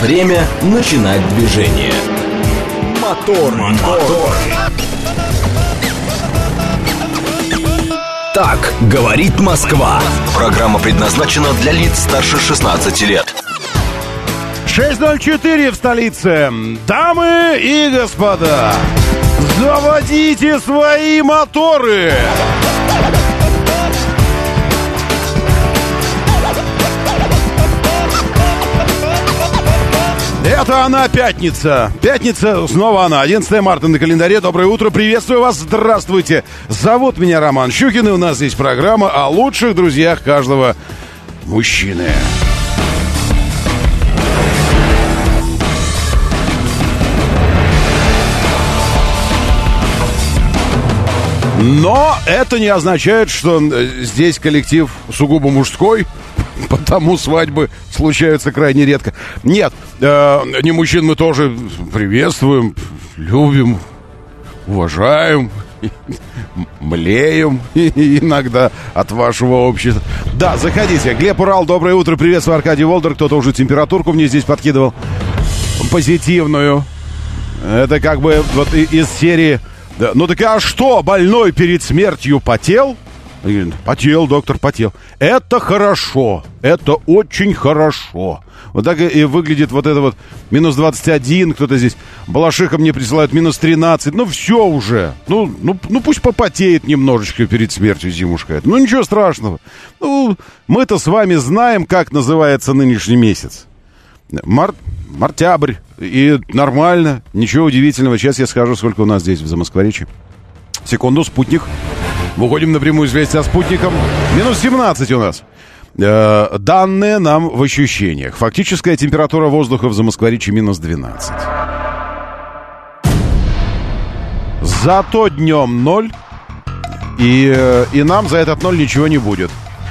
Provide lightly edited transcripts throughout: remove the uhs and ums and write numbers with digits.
Время начинать движение. Мотор. Так говорит Москва. Программа предназначена для лиц старше 16 лет. 6:04 в столице. Дамы и господа, заводите свои моторы. Это она, пятница. Пятница, снова она. 11 марта на календаре. Доброе утро, приветствую вас, здравствуйте. Зовут меня Роман Щукин, и у нас здесь программа о лучших друзьях каждого мужчины. Но это не означает, что здесь коллектив сугубо мужской, потому свадьбы случаются крайне редко. Нет, не мужчин мы тоже приветствуем, любим, уважаем, млеем иногда от вашего общества. Да, заходите. Глеб Урал, доброе утро, приветствую, Аркадий Волдер. Кто-то уже температурку мне здесь подкидывал позитивную. Это как бы вот из серии... Да, ну так а что, больной перед смертью потел? Потел, доктор, потел. Это хорошо, это очень хорошо. Вот так и выглядит вот это вот минус 21, кто-то здесь. Балашиха мне присылают минус 13. Ну все уже. Ну пусть попотеет немножечко перед смертью зимушка. Ну ничего страшного. Ну, мы-то с вами знаем, как называется нынешний месяц. Мартябрь. И нормально, ничего удивительного. Сейчас я скажу, сколько у нас здесь в Замоскворечье. Секунду, спутник. Выходим на прямую связь со спутником. Минус 17 у нас. Данные нам в ощущениях. Фактическая температура воздуха в Замоскворечье минус 12. Зато днем 0. И нам за этот 0 ничего не будет.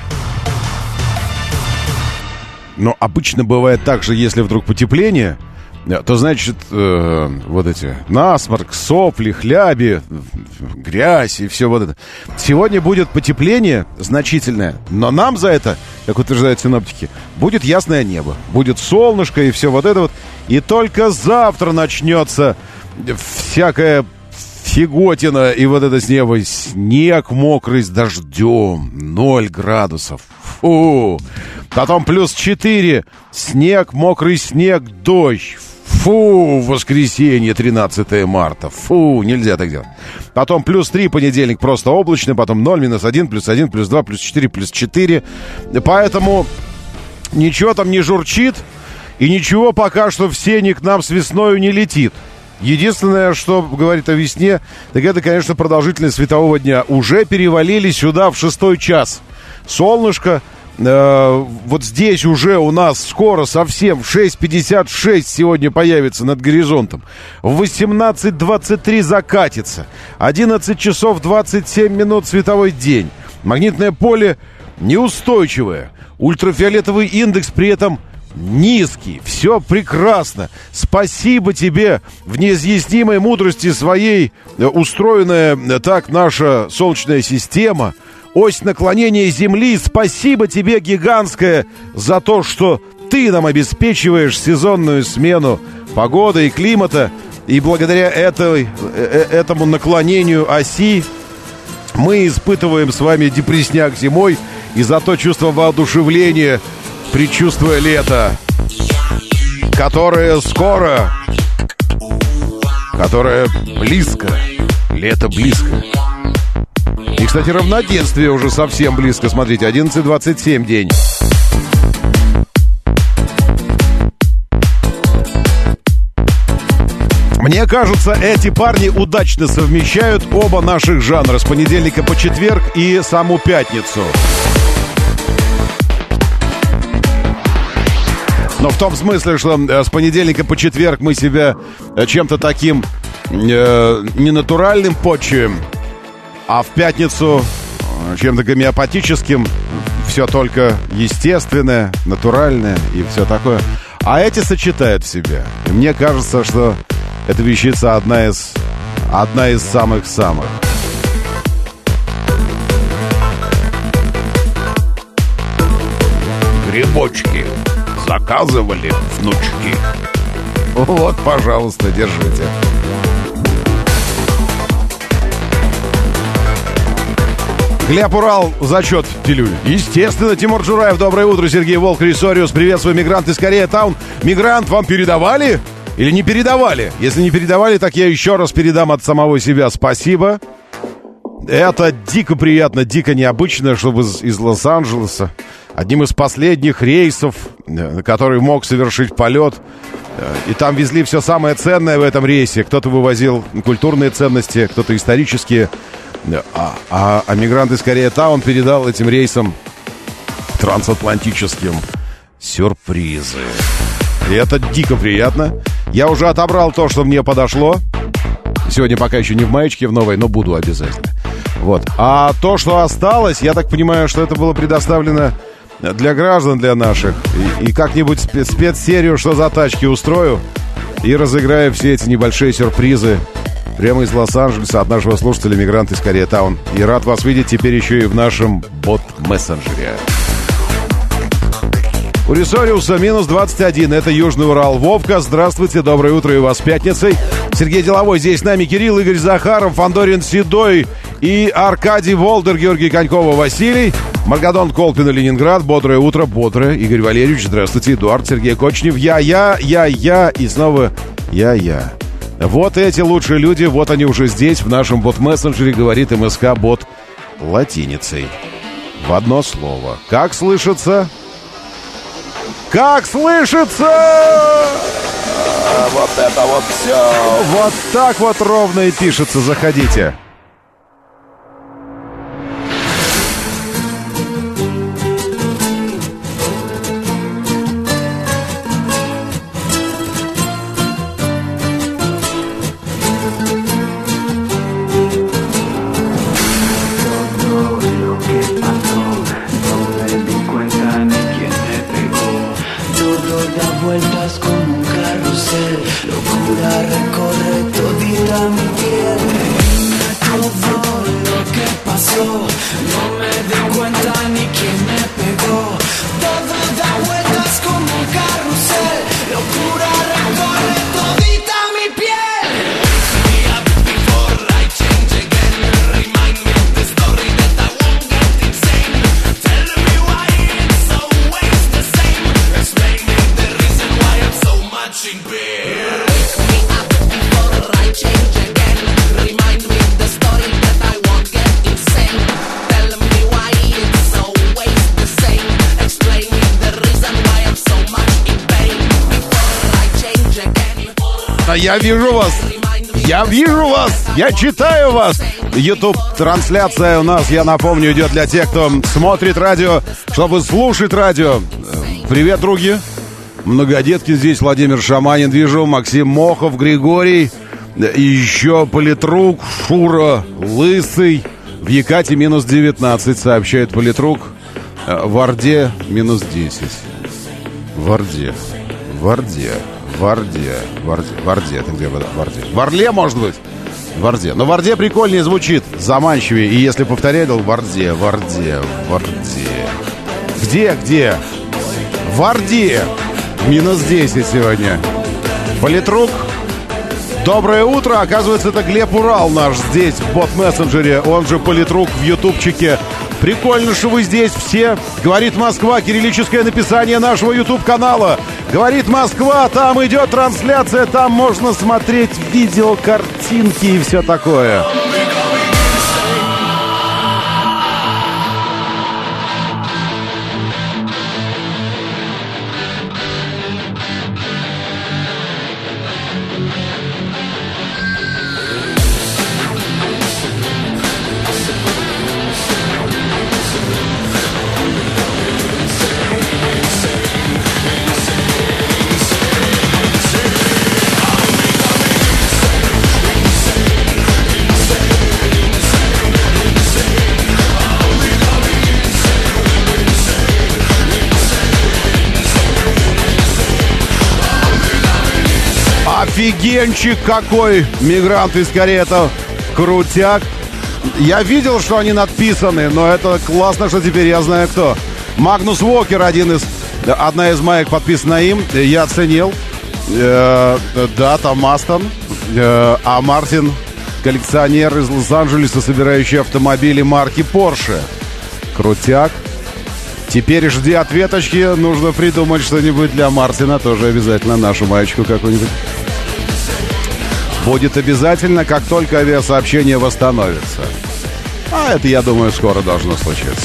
Но обычно бывает так же, если вдруг потепление, то, значит, вот эти насморк, сопли, хляби, грязь и все вот это. Сегодня будет потепление значительное, но нам за это, как утверждают синоптики, будет ясное небо, будет солнышко и все вот это вот. И только завтра начнется всякая фиготина и вот это с неба. Снег мокрый с дождем, 0 градусов. Фу. Потом плюс 4, снег, мокрый снег, дождь. Фу, воскресенье, 13 марта. Фу, нельзя так делать. Потом плюс 3, понедельник просто облачный. Потом 0, минус 1, плюс 1, плюс 2, плюс 4, плюс 4. Поэтому ничего там не журчит. И ничего пока что в сене к нам с весною не летит. Единственное, что говорит о весне, так это, конечно, продолжительность светового дня. Уже перевалили сюда в 6 час. Солнышко. Вот здесь уже у нас скоро совсем в 6:56 сегодня появится над горизонтом. В 18:23 закатится. 11 часов 27 минут световой день. Магнитное поле неустойчивое. Ультрафиолетовый индекс при этом низкий. Все прекрасно. Спасибо тебе в неизъяснимой мудрости своей, устроенная так наша Солнечная система. Ось наклонения Земли, спасибо тебе, гигантское, за то, что ты нам обеспечиваешь сезонную смену погоды и климата. И благодаря этому наклонению оси мы испытываем с вами депресняк зимой и зато чувство воодушевления, предчувствуя лето, которое скоро, которое близко, лето близко. И, кстати, равноденствие уже совсем близко. Смотрите, 11:27 день. Мне кажется, эти парни удачно совмещают оба наших жанра с понедельника по четверг и саму пятницу. Но в том смысле, что с понедельника по четверг мы себя чем-то таким ненатуральным почуем, а в пятницу чем-то гомеопатическим, все только естественное, натуральное и все такое. А эти сочетают в себе. И мне кажется, что эта вещица одна из самых-самых. Грибочки. заказывали, внучки. Вот, пожалуйста, держите. Глеб Урал, зачет, Пилюль. Естественно, Тимур Джураев, доброе утро. Сергей Волк, Рисориус, приветствую, мигрант из Корея Таун. Мигрант, вам передавали или не передавали? Если не передавали, так я еще раз передам от самого себя спасибо. Это дико приятно, дико необычно, чтобы из Лос-Анджелеса одним из последних рейсов, который мог совершить полет, и там везли все самое ценное в этом рейсе. Кто-то вывозил культурные ценности, кто-то исторические. А мигрант из Корея Таун передал этим рейсам трансатлантическим сюрпризы. И это дико приятно. Я уже отобрал то, что мне подошло. Сегодня пока еще не в маечке в новой, но буду обязательно. Вот. А то, что осталось, я так понимаю, что это было предоставлено для граждан, для наших. И как-нибудь спецсерию «Что за тачки» устрою и разыграю все эти небольшие сюрпризы прямо из Лос-Анджелеса от нашего слушателя «Мигрант из Корея Таун». И рад вас видеть теперь еще и в нашем бот-мессенджере. У Рисориуса минус 21. Это Южный Урал. Вовка, здравствуйте, доброе утро и вас с пятницей. Сергей Деловой, здесь с нами Кирилл, Игорь Захаров, Фандорин Седой и Аркадий Волдер, Георгий Конькова, Василий. Маргадон Колпина, Ленинград. Бодрое утро, бодрое. Игорь Валерьевич, здравствуйте. Эдуард, Сергей Кочнев. Я и снова я. Вот эти лучшие люди, вот они уже здесь, в нашем бот-мессенджере, говорит МСК-бот латиницей. В одно слово. Как слышится? Как слышится? Вот это вот все. Вот так вот ровно и пишется. Заходите. Я вижу вас, я читаю вас. YouTube-трансляция у нас, я напомню, идет для тех, кто смотрит радио, чтобы слушать радио. Привет, други. Многодетки здесь, Владимир Шаманин, вижу, Максим Мохов, Григорий, и еще политрук, Шура, Лысый. В Екате минус 19, сообщает политрук. В Орде минус 10. В Орде. Это где? В Орде. В Орле, может быть? В Орде. Но в Орде прикольнее звучит, заманчивее. И если повторять, то в Орде. Где? В Орде. Минус 10 сегодня. Политрук. Доброе утро. Оказывается, это Глеб Урал наш здесь, в бот-мессенджере. Он же политрук в ютубчике. Прикольно, что вы здесь все. Говорит Москва, кириллическое написание нашего YouTube-канала. Говорит Москва, там идет трансляция, там можно смотреть видео, картинки и все такое. Офигенчик какой! Мигрант из Корея, крутяк. Я видел, что они надписаны, но это классно, что теперь я знаю кто. Магнус Уокер, один из Одна из маек подписана им. Я оценил. Да, там Астон. А Мартин — коллекционер из Лос-Анджелеса, собирающий автомобили марки Porsche. Крутяк. Теперь жди ответочки. Нужно придумать что-нибудь для Мартина. Тоже обязательно нашу маечку какую-нибудь. Будет обязательно, как только авиасообщение восстановится. А это, я думаю, скоро должно случиться.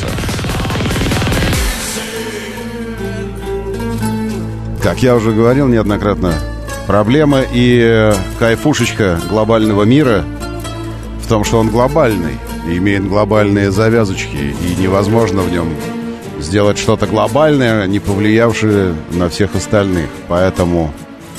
Как я уже говорил неоднократно, проблема и кайфушечка глобального мира в том, что он глобальный, имеет глобальные завязочки, и невозможно в нем сделать что-то глобальное, не повлиявшее на всех остальных. Поэтому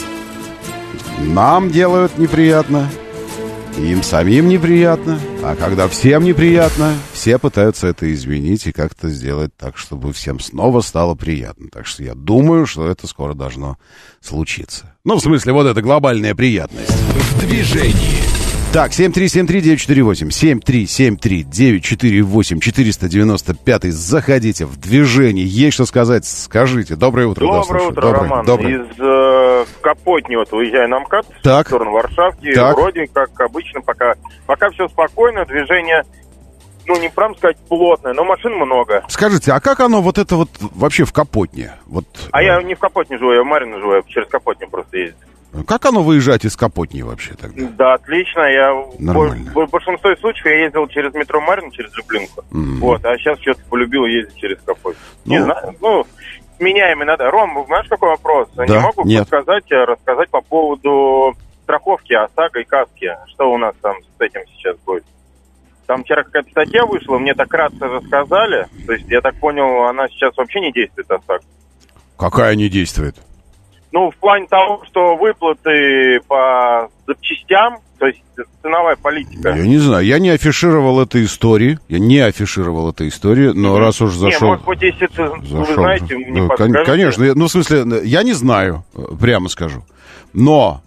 нам делают неприятно, им самим неприятно, а когда всем неприятно, все пытаются это изменить и как-то сделать так, чтобы всем снова стало приятно. Так что я думаю, что это скоро должно случиться. Ну, в смысле, вот эта глобальная приятность. В движении. Так, 7373948, 7373948, 495, заходите в движение. Есть что сказать, скажите. Доброе утро. Доброе утро, Роман. Доброе. Из Капотни вот уезжаю на МКАД, в сторону Варшавки. Так. Вроде как обычно, пока все спокойно, движение, ну, не прям сказать плотное, но машин много. Скажите, а как оно вот это вот вообще в Капотне? Вот, я не в Капотне живу, я в Марьино живу, я через Капотню просто ездит. Как оно выезжать из Капотни вообще тогда? Да, отлично. Нормально. В большинстве случаев я ездил через метро Марьино, через Люблинку. Вот, а сейчас что-то полюбил ездить через Капотню. Не знаю, меняем иногда. Ром, знаешь, какой вопрос? Да, не могу рассказать по поводу страховки ОСАГО и каски. Что у нас там с этим сейчас будет? Там вчера какая-то статья вышла, мне так кратко рассказали. То есть, я так понял, она сейчас вообще не действует, ОСАГО. Какая не действует? Ну, в плане того, что выплаты по запчастям, то есть ценовая политика. Я не знаю, я не афишировал этой истории, но раз уж зашел... Не, может быть, если вы знаете, мне подскажете. Конечно, в смысле, я не знаю, прямо скажу. Но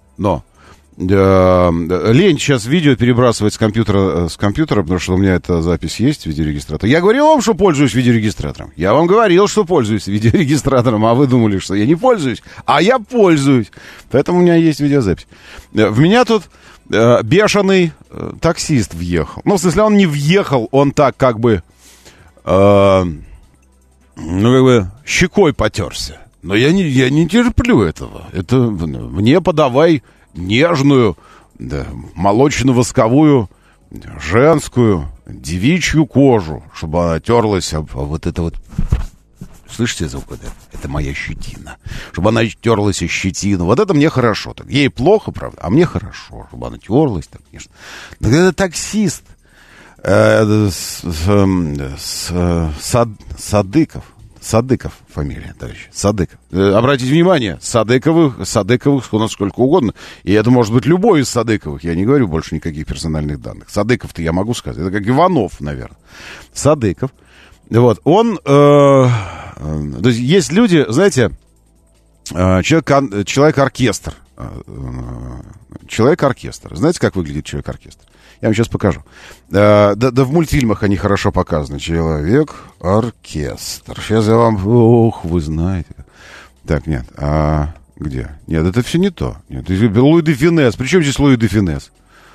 лень сейчас видео перебрасывать с компьютера, потому что у меня эта запись есть, видеорегистратор. Я говорил вам, что пользуюсь видеорегистратором. Я вам говорил, что пользуюсь видеорегистратором, а вы думали, что я не пользуюсь. А я пользуюсь. Поэтому у меня есть видеозапись. В меня тут бешеный таксист въехал. Ну, в смысле, он не въехал, он так как бы щекой потерся. Но я не терплю этого. Это мне подавай нежную, молочно-восковую, женскую, девичью кожу, чтобы она терлась об вот это вот... Слышите звук? Это моя щетина. Чтобы она терлась о щетину. Вот это мне хорошо. Так, ей плохо, правда, а мне хорошо, чтобы она терлась. Так, конечно. Так это таксист. Садыков фамилия, товарищ. Садыков. Обратите внимание, Садыковых у нас сколько угодно. И это может быть любой из Садыковых. Я не говорю больше никаких персональных данных. Садыков-то я могу сказать. Это как Иванов, наверное. Садыков. Вот. Он... то есть люди, знаете, человек-оркестр. Человек-оркестр. Знаете, как выглядит человек-оркестр? Я вам сейчас покажу. Да в мультфильмах они хорошо показаны. Человек-оркестр. Сейчас я вам... Ох, вы знаете. Так, нет. А где? Нет, это все не то. Нет, Луи де Финес. При чем здесь Луи де Финес?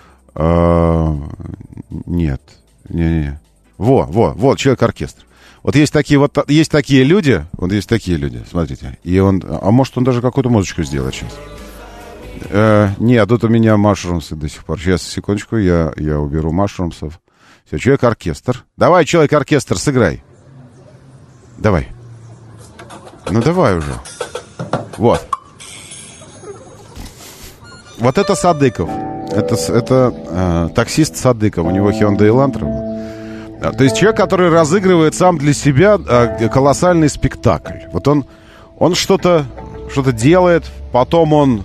Нет. Не. Вот, человек-оркестр. Вот есть такие люди, смотрите. И он... А может, он даже какую-то музычку сделает сейчас. Нет, тут у меня машрумсы до сих пор. Сейчас, секундочку, я уберу машрумсов. Все, человек-оркестр. Давай, человек-оркестр, сыграй. Давай. Ну, давай уже. Вот. Вот это Садыков. Это таксист Садыков. У него Hyundai Elantra. То есть человек, который разыгрывает сам для себя колоссальный спектакль. Вот он что-то делает, потом он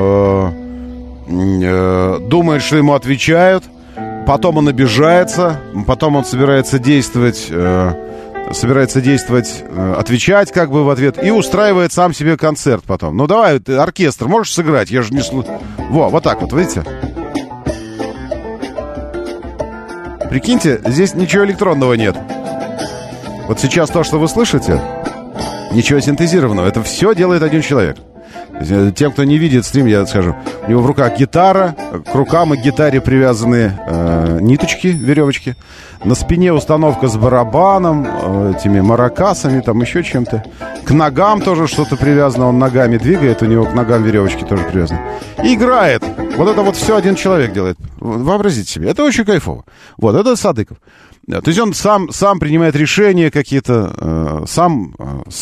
думает, что ему отвечают, потом он обижается, потом он собирается действовать, отвечать как бы в ответ и устраивает сам себе концерт потом. Ну давай, ты, оркестр, можешь сыграть? Я же не слышу. Вот так вот, видите? Прикиньте, здесь ничего электронного нет. Вот сейчас то, что вы слышите, ничего синтезированного. Это все делает один человек. Тем, кто не видит стрим, я скажу. У него в руках гитара, к рукам и к гитаре привязаны ниточки, веревочки. На спине установка с барабаном, этими маракасами, там еще чем-то. К ногам тоже что-то привязано, он ногами двигает, у него к ногам веревочки тоже привязаны. И играет. Вот это вот все один человек делает. Вообразите себе. Это очень кайфово. Вот, это Садыков. То есть он сам принимает решения какие-то, сам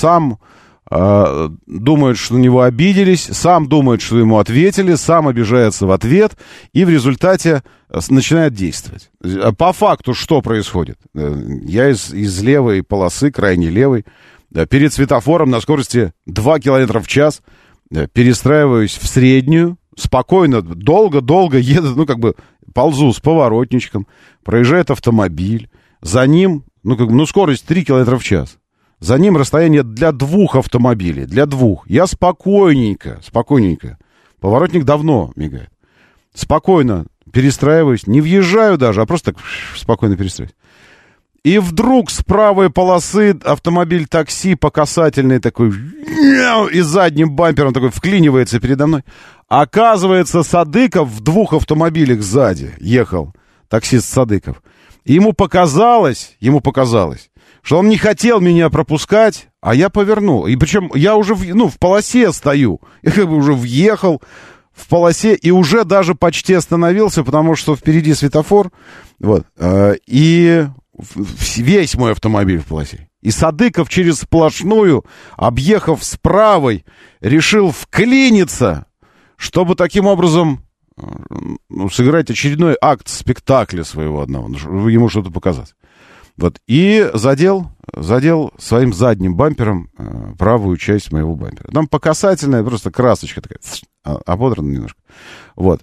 думает, что на него обиделись, сам думает, что ему ответили, сам обижается в ответ и в результате начинает действовать. По факту что происходит? Я из левой полосы, крайне левой, перед светофором на скорости 2 км в час перестраиваюсь в среднюю, спокойно, долго еду, ползу с поворотничком, проезжает автомобиль, за ним, скорость 3 км в час. За ним расстояние для 2 автомобилей. Для 2. Я спокойненько. Поворотник давно мигает. Спокойно перестраиваюсь. Не въезжаю даже, а просто так спокойно перестраиваюсь. И вдруг с правой полосы автомобиль такси по касательной такой и задним бампером такой вклинивается передо мной. Оказывается, Садыков в 2 автомобилях сзади ехал. Таксист Садыков. И ему показалось, что он не хотел меня пропускать, а я повернул. И причем я уже в полосе стою. Я уже въехал в полосе и уже даже почти остановился, потому что впереди светофор. Вот. И весь мой автомобиль в полосе. И Садыков через сплошную, объехав с правой, решил вклиниться, чтобы таким образом сыграть очередной акт спектакля своего одного, ему что-то показать. Вот, и задел своим задним бампером правую часть моего бампера. Там по касательной просто красочка такая, ободрана немножко. Вот,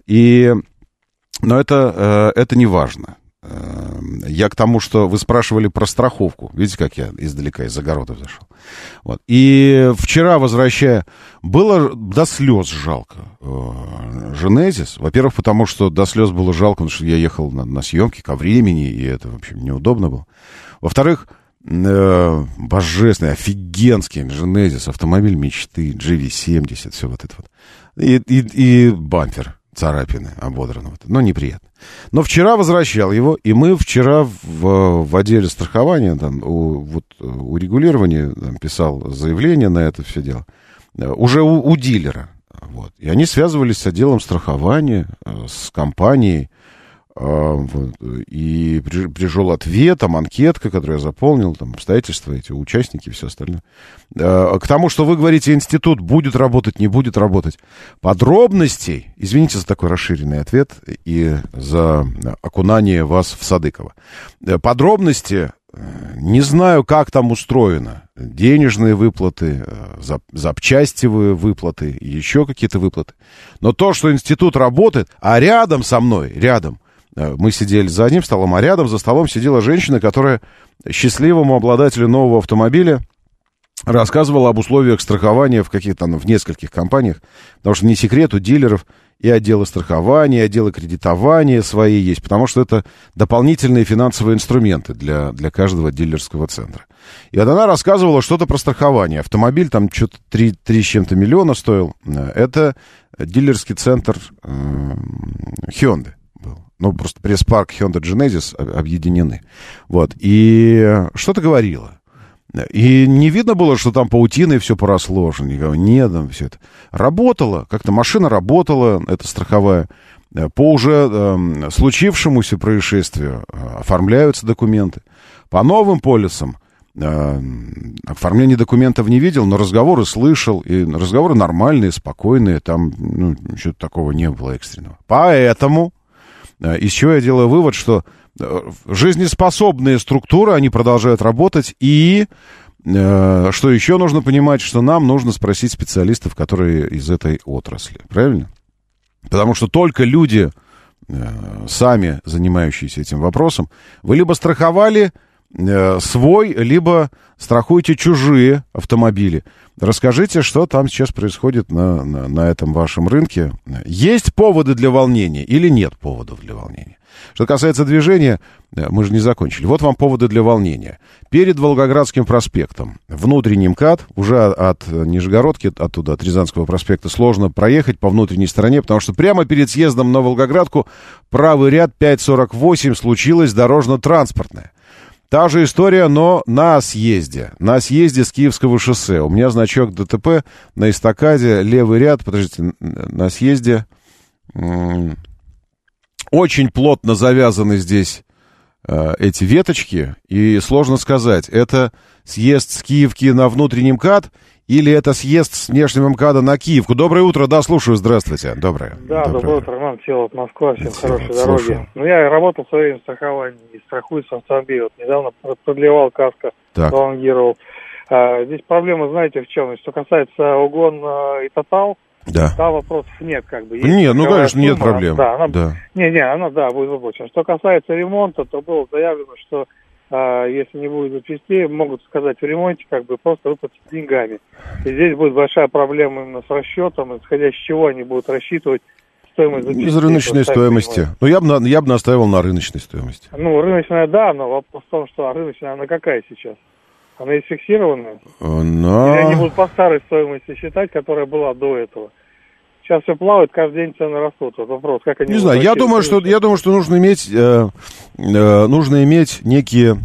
но это не важно. Я к тому, что вы спрашивали про страховку. Видите, как я издалека, из огорода зашел. Вот. И вчера, возвращая, было до слез жалко Женезис. Во-первых, потому что до слез было жалко, потому что я ехал на съемки ко времени, и это, в общем, неудобно было. Во-вторых, божественный, офигенский Женезис, автомобиль мечты, GV70, все вот это вот. И бампер. Царапины ободранного. Но неприятно. Но вчера возвращал его, и мы вчера в отделе страхования, у регулирования писал заявление на это все дело, уже у дилера. Вот. И они связывались с отделом страхования, с компанией, и пришел ответ, там анкетка, которую я заполнил, там обстоятельства эти, участники и все остальное. К тому, что вы говорите, институт будет работать, не будет работать. Подробностей, извините за такой расширенный ответ и за окунание вас в Садыкова. Подробности не знаю, как там устроено. Денежные выплаты, запчастевые выплаты, еще какие-то выплаты. Но то, что институт работает, а рядом со мной, мы сидели за одним столом, а рядом за столом сидела женщина, которая счастливому обладателю нового автомобиля рассказывала об условиях страхования в нескольких компаниях, потому что не секрет, у дилеров и отделы страхования, и отделы кредитования свои есть, потому что это дополнительные финансовые инструменты для каждого дилерского центра. И вот она рассказывала что-то про страхование. Автомобиль там что-то 3 с чем-то миллиона стоил. Это дилерский центр Hyundai. Просто пресс-парк Hyundai Genesis объединены. Вот. И что-то говорила. И не видно было, что там паутиной все поросло. Что нет, там все это. Работала, как-то машина работала, эта страховая. По уже случившемуся происшествию оформляются документы. По новым полисам оформление документов не видел, но разговоры слышал. И разговоры нормальные, спокойные. Там что-то такого не было экстренного. Поэтому... Из чего я делаю вывод, что жизнеспособные структуры, они продолжают работать, и что еще нужно понимать, что нам нужно спросить специалистов, которые из этой отрасли. Правильно? Потому что только люди, сами занимающиеся этим вопросом, вы либо страховали свой, либо страхуете чужие автомобили. Расскажите, что там сейчас происходит на этом вашем рынке. Есть поводы для волнения или нет поводов для волнения? Что касается движения, мы же не закончили. Вот вам поводы для волнения. Перед Волгоградским проспектом внутренний МКАД, уже от Нижегородки, оттуда, от Рязанского проспекта, сложно проехать по внутренней стороне, потому что прямо перед съездом на Волгоградку правый ряд 548 случилось дорожно-транспортное. Та же история, но на съезде с Киевского шоссе. У меня значок ДТП на эстакаде, левый ряд, подождите, на съезде... Очень плотно завязаны здесь эти веточки, и сложно сказать, это съезд с Киевки на внутренний МКАД или это съезд с внешнего МКАДа на Киевку. Доброе утро, да, слушаю, здравствуйте. Доброе. Да, доброе утро, Роман, Всеволод, Москва, всем хорошей дороги. Ну, я работал в свое время в страховании и страхуюсь автомобиль. Вот недавно продлевал каско, пролонгировал. Здесь проблема, знаете, в чем? Что касается угон и Тотал, да. Там вопросов нет, как бы. Нет, ну, конечно, нет проблем. Она будет выплачена. Что касается ремонта, то было заявлено, что если не будет запчастей, могут сказать в ремонте, как бы просто выплатить деньгами. И здесь будет большая проблема именно с расчетом, исходя из чего они будут рассчитывать стоимость запчастей. Из рыночной стоимости. Ну, я бы настаивал на рыночной стоимости. Ну, рыночная, да, но вопрос в том, что рыночная, она какая сейчас? Она есть фиксированная? Или они будут по старой стоимости считать, которая была до этого? Сейчас все плавает, каждый день цены растут. Вот вопрос, как они... Не знаю, я думаю, что нужно иметь некие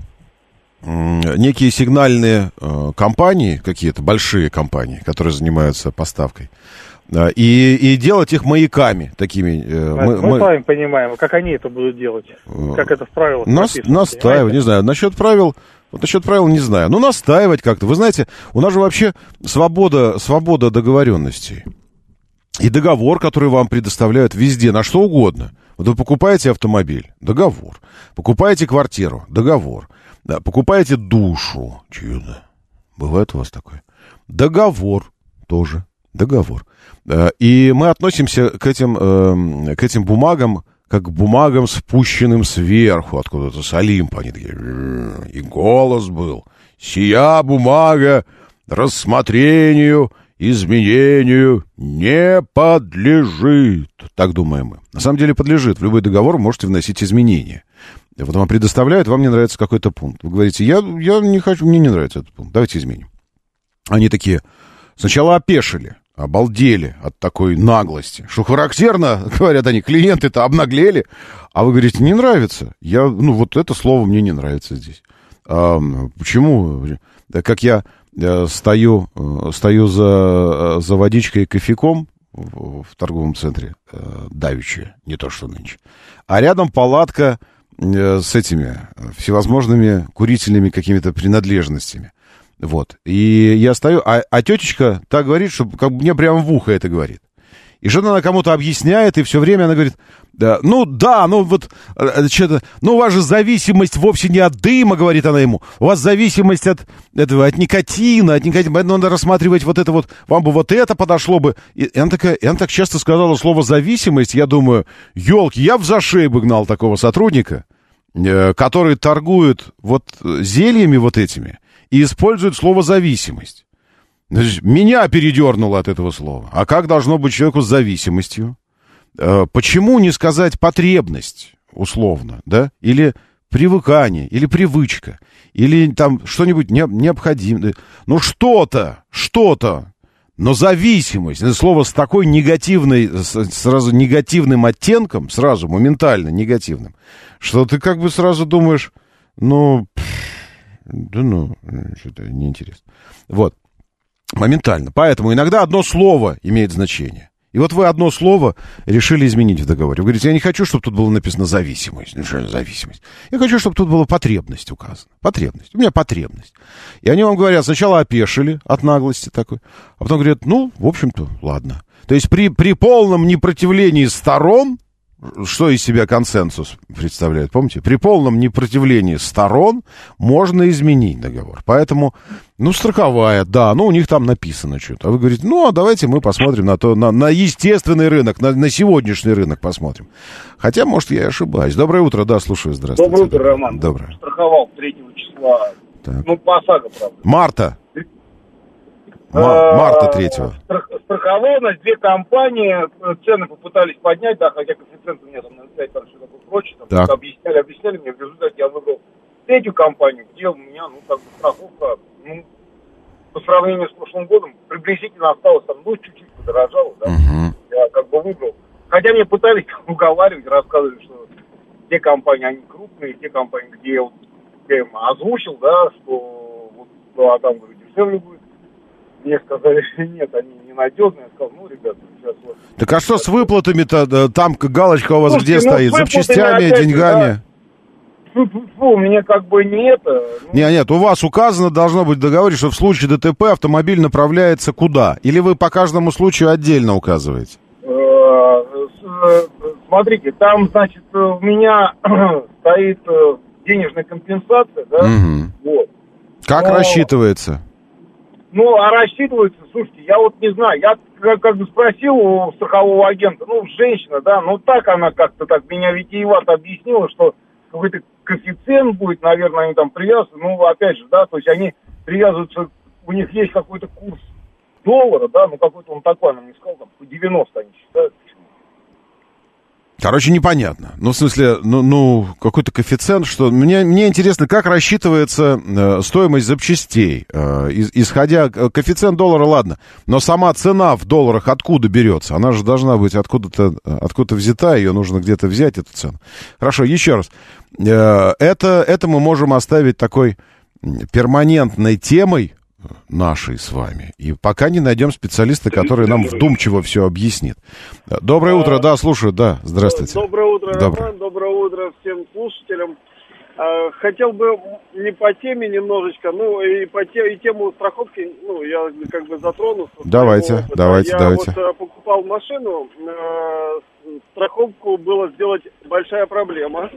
сигнальные компании, какие-то большие компании, которые занимаются поставкой, и делать их маяками такими. Мы с вами понимаем, как они это будут делать, как это в правилах написано. Настаивать, не знаю, насчет правил не знаю. Ну, настаивать как-то. Вы знаете, у нас же вообще свобода договоренностей. И договор, который вам предоставляют везде, на что угодно. Вот вы покупаете автомобиль, договор. Покупаете квартиру, договор. Да, покупаете душу, чудо. Бывает у вас такое? Договор тоже. Договор. И мы относимся к этим бумагам как к бумагам, спущенным сверху, откуда-то с Олимпа. Они такие... И голос был. Сия бумага рассмотрению, изменению не подлежит. Так думаем мы. На самом деле подлежит. В любой договор вы можете вносить изменения. Вот вам предоставляют, вам не нравится какой-то пункт. Вы говорите, я не хочу, мне не нравится этот пункт. Давайте изменим. Они такие сначала опешили, обалдели от такой наглости. Что характерно, говорят они, клиенты-то обнаглели. А вы говорите, не нравится. Вот это слово мне не нравится здесь. Почему? Как я стою за водичкой и кофейком в торговом центре давеча, не то что нынче. А рядом палатка с этими всевозможными курительными какими-то принадлежностями. Вот. И я стою, а тетечка так говорит, что как бы мне прямо в ухо это говорит. И что-то она кому-то объясняет, и все время она говорит, у вас же зависимость вовсе не от дыма, говорит она ему, у вас зависимость от никотина, поэтому надо рассматривать вот это вот, вам бы вот это подошло бы. И она так часто сказала слово зависимость, я думаю, елки, я в за шею бы гнал такого сотрудника, который торгует вот зельями вот этими и использует слово зависимость. Меня передернуло от этого слова. А как должно быть человеку с зависимостью? Почему не сказать потребность, условно, да? Или привыкание, или привычка, или там что-нибудь необходимое. Ну, что-то. Но зависимость, это слово с такой сразу негативным оттенком, сразу моментально негативным, что ты как бы сразу думаешь, что-то неинтересно. Вот. Моментально. Поэтому иногда одно слово имеет значение. И вот вы одно слово решили изменить в договоре. Вы говорите, я не хочу, чтобы тут было написано зависимость. Ну, что зависимость? Я хочу, чтобы тут была потребность указана. Потребность. У меня потребность. И они вам говорят, сначала опешили от наглости такой, а потом говорят, в общем-то, ладно. То есть при полном непротивлении сторон, что из себя консенсус представляет, помните? При полном непротивлении сторон можно изменить договор. Поэтому, страховая, да, у них там написано что-то. А вы говорите, давайте мы посмотрим на естественный рынок, на сегодняшний рынок посмотрим. Хотя, может, я и ошибаюсь. Доброе утро, да, слушаю, здравствуйте. Доброе утро, Роман. Доброе. Страховал 3 числа, так. по ОСАГО, правда. Марта. Марта 3-го. Страховал, значит, две компании, цены попытались поднять, да, хотя коэффициент у меня там на 5 раз что-то прочее, там, объясняли мне, в результате я выбрал третью компанию, где у меня, страховка, по сравнению с прошлым годом, приблизительно осталось там, чуть-чуть подорожало, да, я выбрал. Хотя мне пытались уговаривать, рассказывали, что те компании, они крупные, те компании, где я им озвучил, да, что там, говорю, дешевле будет. Мне сказали, что нет, они ненадежные. Я сказал, ребята, сейчас вот... Так а что с выплатами-то? Там галочка у вас где стоит? Запчастями, деньгами? Да. У меня не это... Нет, у вас указано, должно быть в договоре, что в случае ДТП автомобиль направляется куда? Или вы по каждому случаю отдельно указываете? Смотрите, там, значит, у меня стоит денежная компенсация, да? Вот. Как рассчитывается? А рассчитывается, слушайте, я не знаю, я спросил у страхового агента, женщина, да, так она как-то так меня витиевато объяснила, что какой-то коэффициент будет, наверное, они там привязаны, опять же, да, то есть они привязываются, у них есть какой-то курс доллара, да, какой-то он такой, она мне сказала, там, по 90 они считают. Короче, непонятно. В смысле, какой-то коэффициент, что... Мне интересно, как рассчитывается стоимость запчастей. Исходя... Коэффициент доллара, ладно. Но сама цена в долларах откуда берется? Она же должна быть откуда-то взята, ее нужно где-то взять, эту цену. Хорошо, еще раз. Это мы можем оставить такой перманентной темой нашей с вами. И пока не найдем специалиста, который нам вдумчиво все объяснит. Доброе утро, да, слушаю, да, здравствуйте. Доброе утро, Роман, доброе утро всем слушателям. Хотел бы не по теме немножечко, и тему страховки, я затрону. Давайте. Я покупал машину, страховку была сделать большая проблема.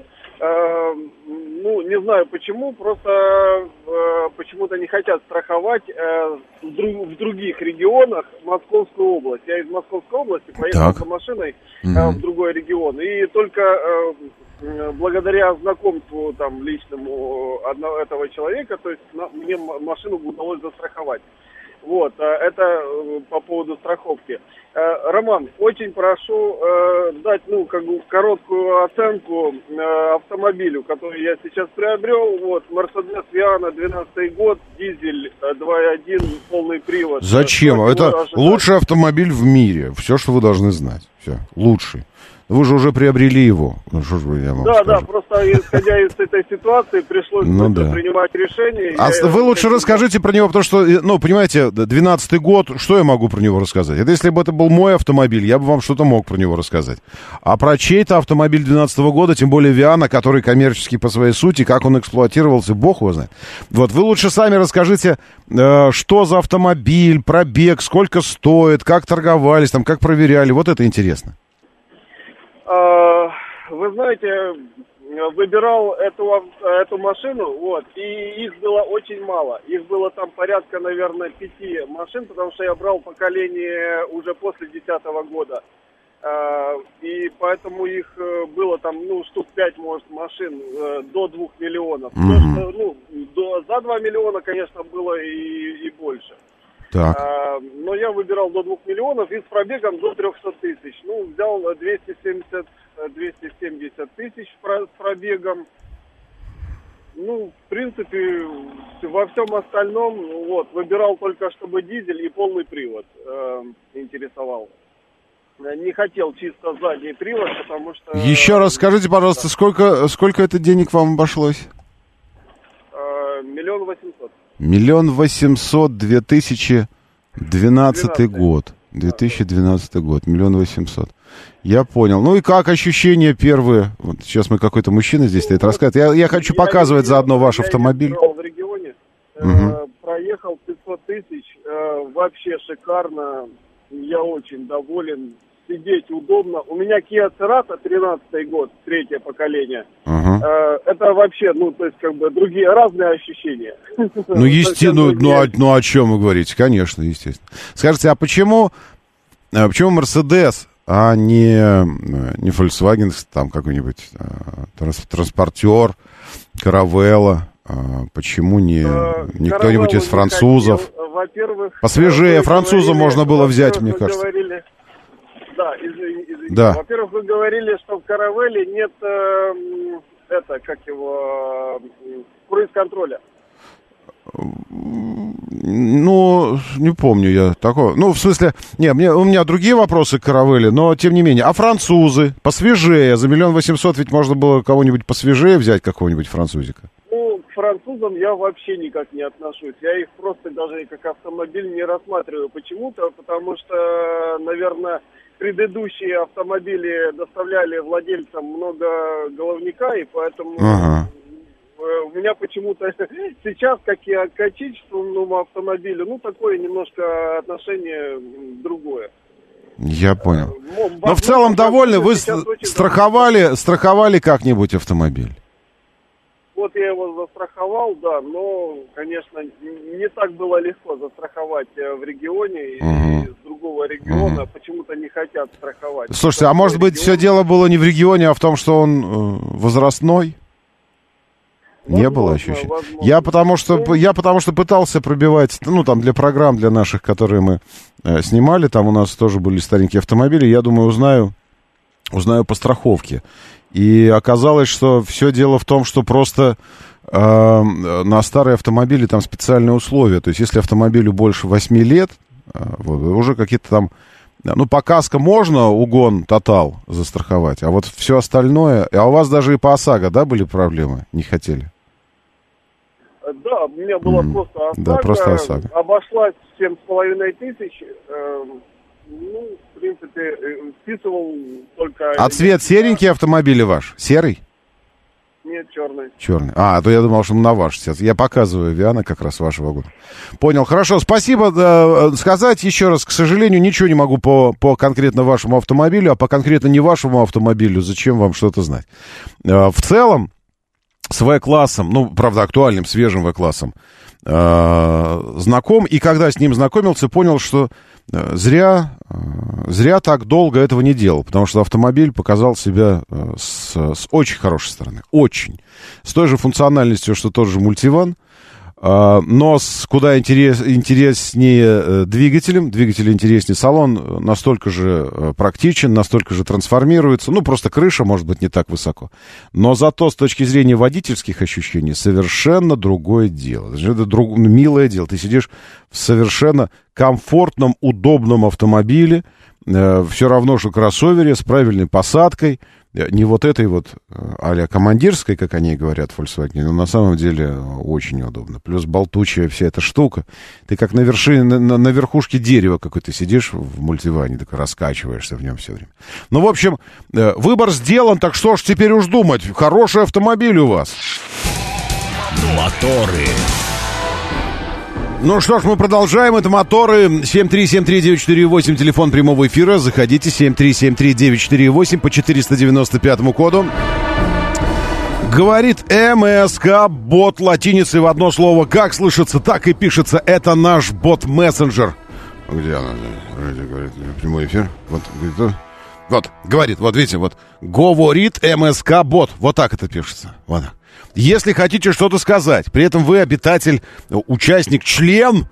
Не знаю почему, просто почему-то не хотят страховать в других регионах Московской области. Я из Московской области поехал за машиной в другой регион. И только благодаря знакомству личному этого человека, то есть мне машину удалось застраховать. Вот, это по поводу страховки. Роман, очень прошу дать, короткую оценку автомобилю, который я сейчас приобрел. Вот, Mercedes Viana, 12 год, дизель 2.1, полный привод. Зачем? Это лучший автомобиль в мире. Все, что вы должны знать. Все, лучший. Вы же уже приобрели его. Да, просто исходя из этой ситуации пришлось принимать решение. Вы лучше расскажите про него, потому что, понимаете, 12-й год, что я могу про него рассказать? Это если бы это был мой автомобиль, я бы вам что-то мог про него рассказать. А про чей-то автомобиль 12-го года, тем более Viana, который коммерческий по своей сути, как он эксплуатировался, бог его знает. Вот, вы лучше сами расскажите, что за автомобиль, пробег, сколько стоит, как торговались, как проверяли, вот это интересно. Вы знаете, выбирал эту машину, и их было очень мало. Их было там порядка, наверное, 5 машин, потому что я брал поколение уже после 2010 года. И поэтому их было там, штук 5, может, машин до 2 миллионов. За 2 миллиона, конечно, было и больше. Так. Но я выбирал до 2 миллионов и с пробегом до 300 тысяч. Взял 270 тысяч с пробегом. В принципе, во всем остальном, выбирал только, чтобы дизель и полный привод интересовал. Не хотел чисто задний привод, потому что... Еще раз скажите, пожалуйста, сколько это денег вам обошлось? 1 800 000. 1 800 000, 2012 год. 2012 год, 1 800 000. Я понял. И как ощущения первые? Вот сейчас мы какой-то мужчина здесь стоит, рассказывает. Я хочу показывать заодно ваш автомобиль. Я в регионе, проехал 500 тысяч, вообще шикарно. Я очень доволен. Сидеть удобно. У меня Kia Cerato, 13-й год, 3-е поколение. Это вообще, другие, разные ощущения. Естественно, о чем вы говорите? Конечно, естественно. Скажите, а почему Mercedes, а не Volkswagen, там какой-нибудь транспортер, Caravella, Почему не кто-нибудь из французов? Во-первых... Посвежее француза можно было взять, мне кажется. Да, извините. Да. Во-первых, вы говорили, что в Каравелле нет, круиз-контроля. Ну, не помню я такого. Ну, в смысле, у меня другие вопросы к Каравелле, но тем не менее. А французы? Посвежее. За 1 800 000 ведь можно было кого-нибудь посвежее взять, какого-нибудь французика. Ну, к французам я вообще никак не отношусь. Я их просто даже как автомобиль не рассматриваю. Почему-то, потому что, наверное, предыдущие автомобили доставляли владельцам много головника, и поэтому... У меня почему-то сейчас, как и к отечественному автомобилю, такое немножко отношение другое. Я понял. Но в целом довольны? Вы страховали как-нибудь автомобиль? Вот я его застраховал, да, но, конечно, не так было легко застраховать в регионе, и из другого региона почему-то не хотят страховать. Слушайте, а может быть все дело было не в регионе, а в том, что он возрастной? Не было ощущения. Я потому что пытался пробивать, для программ, для наших, которые мы снимали, там у нас тоже были старенькие автомобили, я думаю, узнаю по страховке. И оказалось, что все дело в том, что просто на старые автомобили там специальные условия. То есть, если автомобилю больше 8 лет, уже какие-то там... по каско можно угон тотал застраховать, а вот все остальное... А у вас даже и по ОСАГО, да, были проблемы? Не хотели? Да, у меня была просто ОСАГО. Да, просто ОСАГО. Обошлась 7500. В принципе, списывал только... А цвет серенький автомобиль ваш? Серый? Нет, черный. Черный. А то я думал, что на ваш сейчас. Я показываю Виана как раз вашего года. Понял, хорошо. Спасибо. Сказать еще раз, к сожалению, ничего не могу по конкретно вашему автомобилю, а по конкретно не вашему автомобилю зачем вам что-то знать. В целом, с В-классом, правда, актуальным, свежим В-классом, знаком, и когда с ним знакомился, понял, что зря так долго этого не делал, потому что автомобиль показал себя с очень хорошей стороны, очень. С той же функциональностью, что тот же мультиван, но с куда интереснее двигателем. Двигатель интереснее, салон настолько же практичен, настолько же трансформируется. Просто крыша может быть не так высоко. Но зато с точки зрения водительских ощущений совершенно другое дело. Это милое дело. Ты сидишь в совершенно комфортном, удобном автомобиле, все равно, что кроссовере, с правильной посадкой. Не вот этой а-ля командирской, как они говорят в Volkswagen, но на самом деле очень удобно. Плюс болтучая вся эта штука. Ты как на верхушке дерева какой-то сидишь в мультиване, так раскачиваешься в нем все время. В общем, выбор сделан, так что ж теперь уж думать. Хороший автомобиль у вас. Моторы. Ну что ж, мы продолжаем. Это моторы. 7373948, телефон прямого эфира. Заходите, 7373948 по 495 коду. Говорит МСК бот латиницей в одно слово. Как слышится, так и пишется. Это наш бот-мессенджер. Где она? Говорит, прямой эфир. Говорит, видите, говорит МСК бот. Вот так это пишется. Вот так. Если хотите что-то сказать, при этом вы обитатель, участник, член,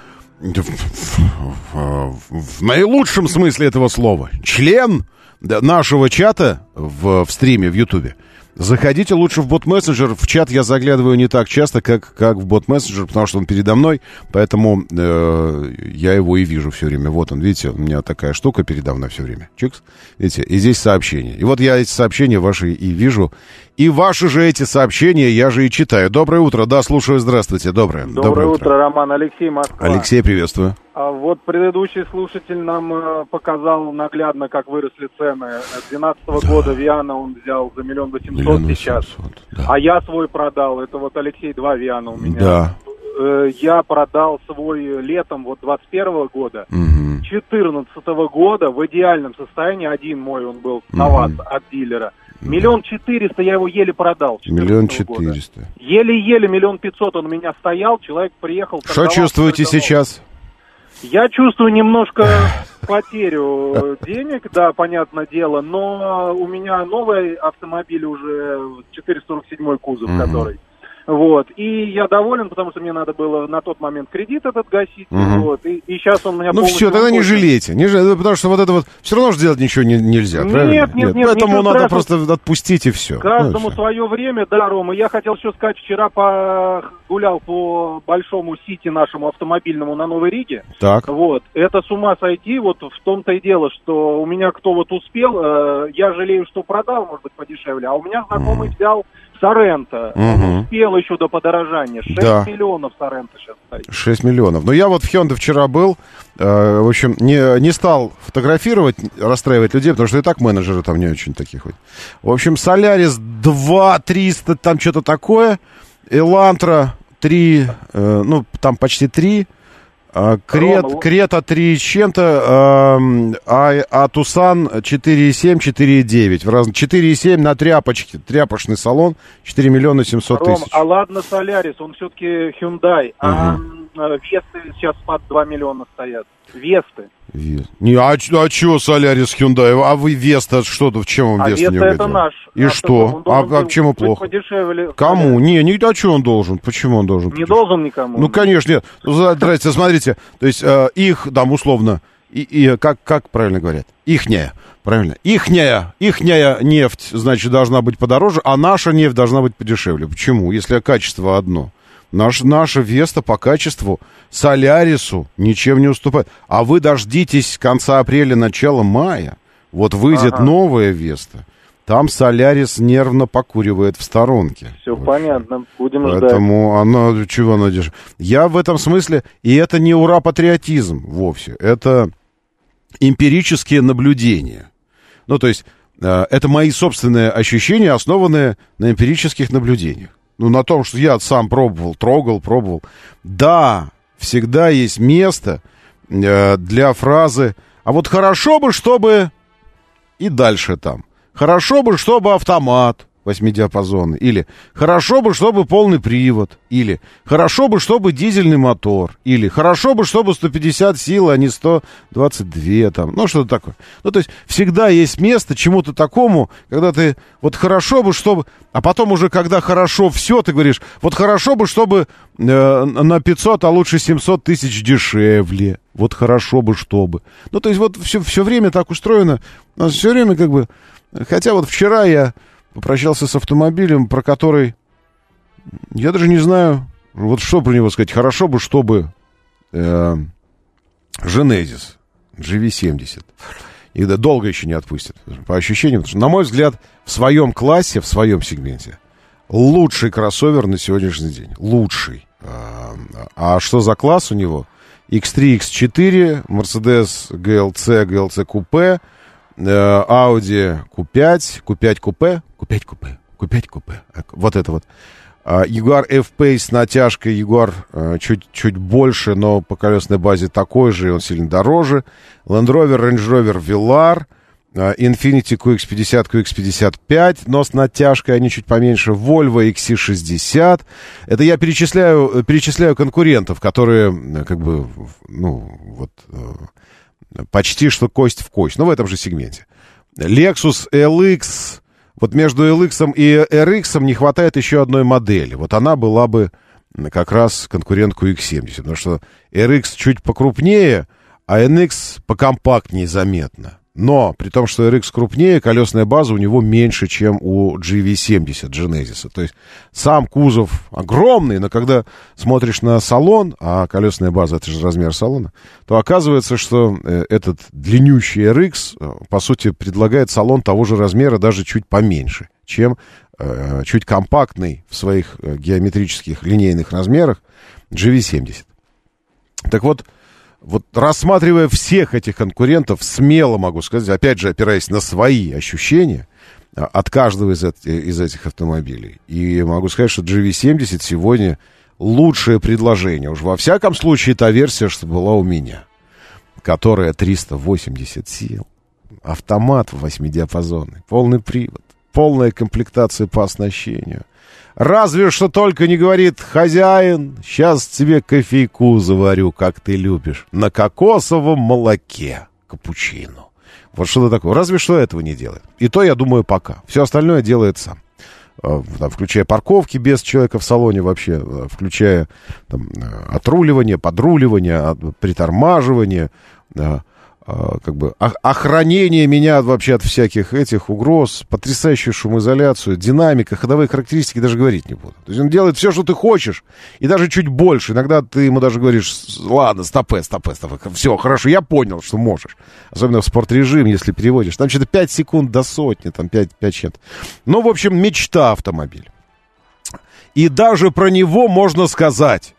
в наилучшем смысле этого слова, член нашего чата в стриме в Ютубе, заходите лучше в бот-мессенджер. В чат я заглядываю не так часто, как в бот-мессенджер, потому что он передо мной, поэтому я его и вижу все время. Вот он, видите, у меня такая штука передо мной все время. Чикс, видите, и здесь сообщения. И вот я эти сообщения ваши и вижу. И ваши же эти сообщения я же и читаю. Доброе утро, да, слушаю, здравствуйте, доброе утро, Роман, Алексей, Москва. Алексей, приветствую. Вот предыдущий слушатель нам показал наглядно, как выросли цены. С 2012 года Виана он взял за 1 800 000 сейчас. Да. А я свой продал. Это Алексей, 2 Виана у меня. Да. Я продал свой летом 21 года. 14 года в идеальном состоянии. Один мой он был новат от дилера. 1 400 000 я его еле продал. 1 400 000. Еле-еле 1 500 000 он у меня стоял. Человек приехал. Что чувствуете сейчас? Я чувствую немножко потерю денег, да, понятное дело, но у меня новый автомобиль уже 447 кузов, который. Вот. И я доволен, потому что мне надо было на тот момент кредит этот гасить. Вот. И сейчас он у меня полностью... Ну все, тогда не жалейте. Потому что вот это вот... Все равно же делать ничего нельзя, правильно? Нет. Поэтому надо просто отпустить и все. Каждому свое время, да, Рома. Я хотел еще сказать, вчера гулял по большому сити нашему автомобильному на Новой Риге. Так. Вот. Это с ума сойти. Вот в том-то и дело, что у меня кто вот успел, я жалею, что продал, может быть, подешевле, а у меня знакомый взял Соренто. Он успел еще до подорожания. 6 миллионов Соренто сейчас стоит. 6 миллионов. Но я вот в Hyundai вчера был. В общем, не стал фотографировать, расстраивать людей, потому что и так менеджеры там не очень таких вот. В общем, Солярис 2-300, там что-то такое. Элантра 3, ну, там почти 3. Крета 3 с чем-то, а Тусан 4,7, 4,9. 4,7 на тряпочке. Тряпочный салон 4 миллиона 700 тысяч. А ладно, Солярис, он все-таки Hyundai. А Весты сейчас под 2 миллиона стоят. Весты. А чё Солярис Hyundai? А вы Веста что-то, в чем он Веста не угодил? Это наш. И что? А почему плохо? Кому? Не, а что он должен? Почему он должен? Не должен никому. Ну, конечно, нет. Здрасте, смотрите. То есть их, там, условно, как правильно говорят? Ихняя. Правильно. Ихняя нефть, значит, должна быть подороже, а наша нефть должна быть подешевле. Почему? Если качество одно. Наша Веста по качеству Солярису ничем не уступает. А вы дождитесь конца апреля, начала мая. Вот выйдет новая Веста. Там Солярис нервно покуривает в сторонке. Все понятно, будем ждать. Поэтому чего она дешевле? Я в этом смысле, и это не ура-патриотизм вовсе. Это эмпирические наблюдения. Ну, то есть, это мои собственные ощущения, основанные на эмпирических наблюдениях. Ну, на том, что я сам пробовал, пробовал. Да, всегда есть место для фразы «а вот хорошо бы, чтобы...» и дальше там. «Хорошо бы, чтобы автомат 8-диапазонный». Или «хорошо бы, чтобы полный привод». Или «хорошо бы, чтобы дизельный мотор». Или «хорошо бы, чтобы 150 сил, а не 122». Там. Ну, что-то такое. Ну, то есть всегда есть место чему-то такому, когда ты вот хорошо бы, чтобы... А потом уже, когда хорошо все, ты говоришь, вот хорошо бы, чтобы на 500, а лучше 700 тысяч дешевле. Вот хорошо бы, чтобы. Ну, то есть вот все время так устроено. У нас все время как бы... Хотя вот вчера я попрощался с автомобилем, про который... Я даже не знаю, вот что про него сказать. Хорошо бы, чтобы Genesis GV70. И долго еще не отпустят. По ощущениям, потому что, на мой взгляд, в своем классе, в своем сегменте, лучший кроссовер на сегодняшний день. Лучший. А что за класс у него? X3, X4, Mercedes GLC купе, Audi Q5 купе. Вот это вот. Jaguar F-Pace с натяжкой, Jaguar чуть больше, но по колесной базе такой же, и он сильно дороже. Land Rover, Range Rover Velar, Infiniti QX50, QX55, но с натяжкой они чуть поменьше. Volvo XC60. Это я перечисляю конкурентов, которые как бы, ну, вот, почти что кость в кость, но в этом же сегменте. Lexus LX. Вот между LX и RX не хватает еще одной модели. Вот она была бы как раз конкурентку X70. Потому что RX чуть покрупнее, а NX покомпактнее заметно. Но при том, что RX крупнее, колесная база у него меньше, чем у GV70 Genesis. То есть сам кузов огромный, но когда смотришь на салон, а колесная база — это же размер салона, то оказывается, что этот длиннющий RX, по сути, предлагает салон того же размера, даже чуть поменьше, чем чуть компактный в своих геометрических линейных размерах GV70. Так вот, рассматривая всех этих конкурентов, смело могу сказать, опять же, опираясь на свои ощущения от каждого из этих автомобилей. И могу сказать, что GV70 сегодня лучшее предложение. Уж во всяком случае, та версия, что была у меня, которая 380 сил, автомат 8-диапазонный, полный привод, полная комплектация по оснащению. Разве что только не говорит: хозяин, сейчас тебе кофейку заварю, как ты любишь, на кокосовом молоке, капучино. Вот что-то такое. Разве что этого не делает. И то, я думаю, пока. Все остальное делает сам. там, включая парковки без человека в салоне вообще, включая там, отруливание, подруливание, притормаживание, как бы охранение меня вообще от всяких этих угроз, потрясающую шумоизоляцию, динамика, ходовые характеристики, даже говорить не буду. То есть он делает все, что ты хочешь, и даже чуть больше. Иногда ты ему даже говоришь: ладно, стопэ, все, хорошо, я понял, что можешь. Особенно в спортрежим, если переводишь. Там что-то 5 секунд до сотни, там 5 чем-то. Ну, в общем, мечта автомобиля. И даже про него можно сказать.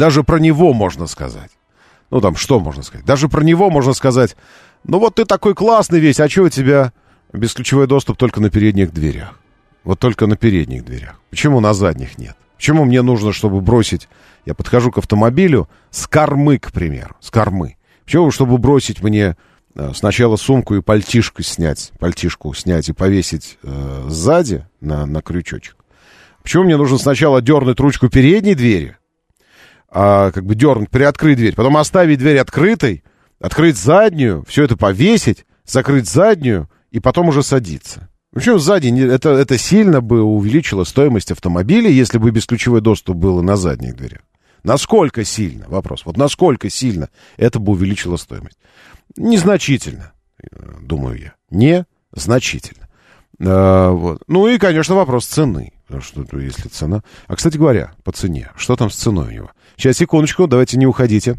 Ну, там, что можно сказать? Даже про него можно сказать: ну, вот ты такой классный весь, а что у тебя бесключевой доступ только на передних дверях? Вот только на передних дверях. Почему на задних нет? Почему мне нужно, чтобы бросить... Я подхожу к автомобилю с кормы, к примеру, с кормы. Почему, чтобы бросить мне сначала сумку и пальтишку снять и повесить сзади на крючочек? Почему мне нужно сначала дернуть ручку передней двери, как бы дернуть, приоткрыть дверь, потом оставить дверь открытой, открыть заднюю, все это повесить, закрыть заднюю и потом уже садиться? Причем сзади это сильно бы увеличило стоимость автомобиля, если бы бесключевой доступ был на задних дверях. Насколько сильно? Вопрос. Вот насколько сильно это бы увеличило стоимость? Незначительно, думаю я. Незначительно. Вот. Ну и, конечно, вопрос цены. Потому что если цена... А, кстати говоря, по цене. Что там с ценой у него? Сейчас, секундочку, давайте не уходите.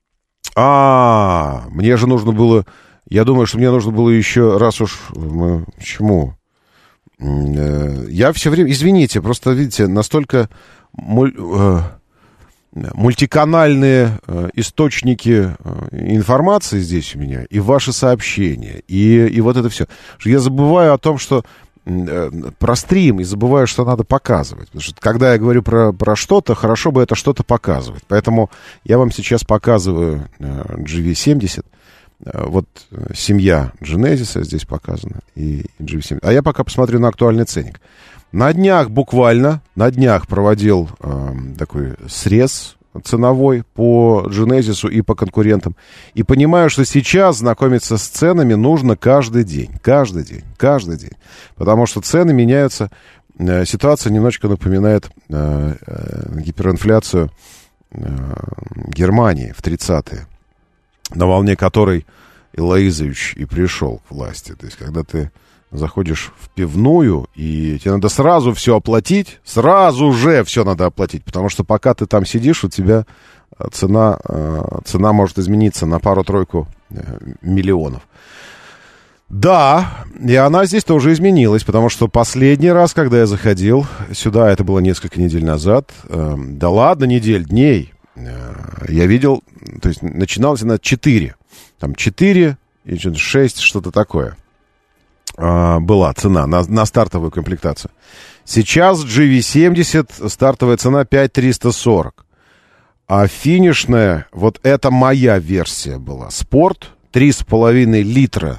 Мне же нужно было... Я думаю, что мне нужно было еще раз уж... Почему? Я все время... Извините, просто, видите, настолько мультиканальные источники информации здесь у меня, и ваши сообщения, и вот это все. Я забываю о том, что про стрим, и забываю, что надо показывать. Потому что когда я говорю про что-то, хорошо бы это что-то показывать. Поэтому я вам сейчас показываю GV70. Вот семья Genesis здесь показана, и GV70. А я пока посмотрю на актуальный ценник. На днях проводил такой срез ценовой по Genesis и по конкурентам. И понимаю, что сейчас знакомиться с ценами нужно каждый день. Потому что цены меняются. Ситуация немножечко напоминает гиперинфляцию Германии в 30-е, на волне которой Илоизович и пришел к власти. То есть, когда ты заходишь в пивную, и тебе надо сразу все оплатить, сразу же все надо оплатить, потому что пока ты там сидишь, у тебя цена может измениться на пару-тройку миллионов. Да, и она здесь тоже изменилась, потому что последний раз, когда я заходил сюда, это было несколько недель назад, дней, я видел, то есть начиналась она 4, там 4 и 6, что-то такое. Была цена на стартовую комплектацию. Сейчас GV70 стартовая цена 5340. А финишная, вот это моя версия была. Спорт 3,5 литра,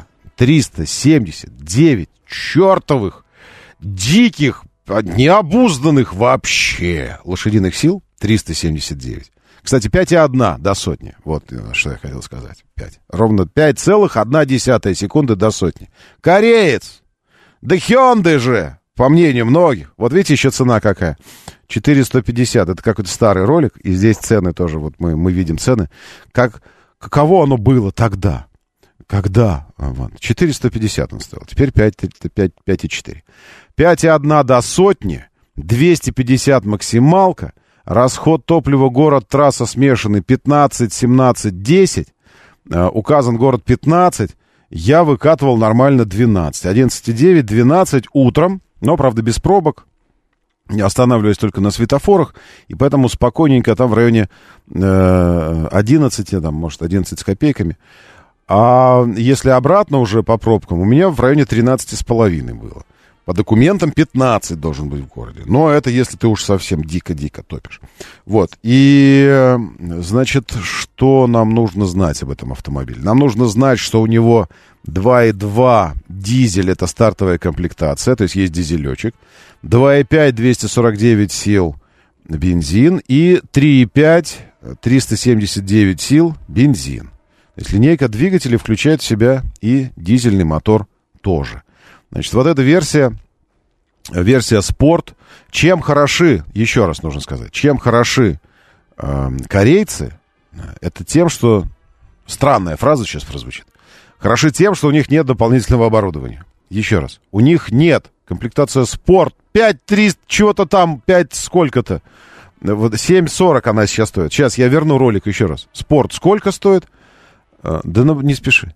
379 чертовых, диких, необузданных вообще лошадиных сил, 379. Кстати, 5,1 до сотни. Вот что я хотел сказать. 5. Ровно 5,1 секунды до сотни. Кореец! Да Hyundai же! По мнению многих. Вот видите, еще цена какая. 450. Это какой-то старый ролик. И здесь цены тоже. Вот мы видим цены. Каково оно было тогда? Когда? 450 он стоил. Теперь 5,4. 5,1 до сотни. 250 максималка. Расход топлива город, трасса смешанный 15, 17, 10. Указан город 15. Я выкатывал нормально 12. 11,9, 12 утром. Но, правда, без пробок. Не останавливаюсь только на светофорах. И поэтому спокойненько там в районе 11, там, может, 11 с копейками. А если обратно уже по пробкам, у меня в районе 13,5 было. По документам 15 должен быть в городе. Но это если ты уж совсем дико-дико топишь. Вот. И, значит, что нам нужно знать об этом автомобиле? Нам нужно знать, что у него 2.2 дизель, это стартовая комплектация, то есть дизелечек. 2.5 249 сил бензин и 3.5 379 сил бензин. То есть линейка двигателей включает в себя и дизельный мотор тоже. Значит, вот эта версия версия Sport. Чем хороши, еще раз нужно сказать, чем хороши корейцы, это тем, что... Странная фраза сейчас прозвучит. Хороши тем, что у них нет дополнительного оборудования. Еще раз. У них нет. Комплектация Sport 5300, чего-то там, 5 сколько-то. Вот 7,40 она сейчас стоит. Сейчас я верну ролик еще раз. Sport сколько стоит? Да не спеши.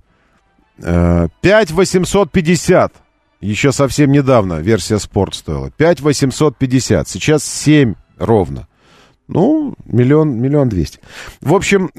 5,850. Еще совсем недавно версия Sport стоила. 5,850. Сейчас 7 ровно. Ну, миллион 200. В общем...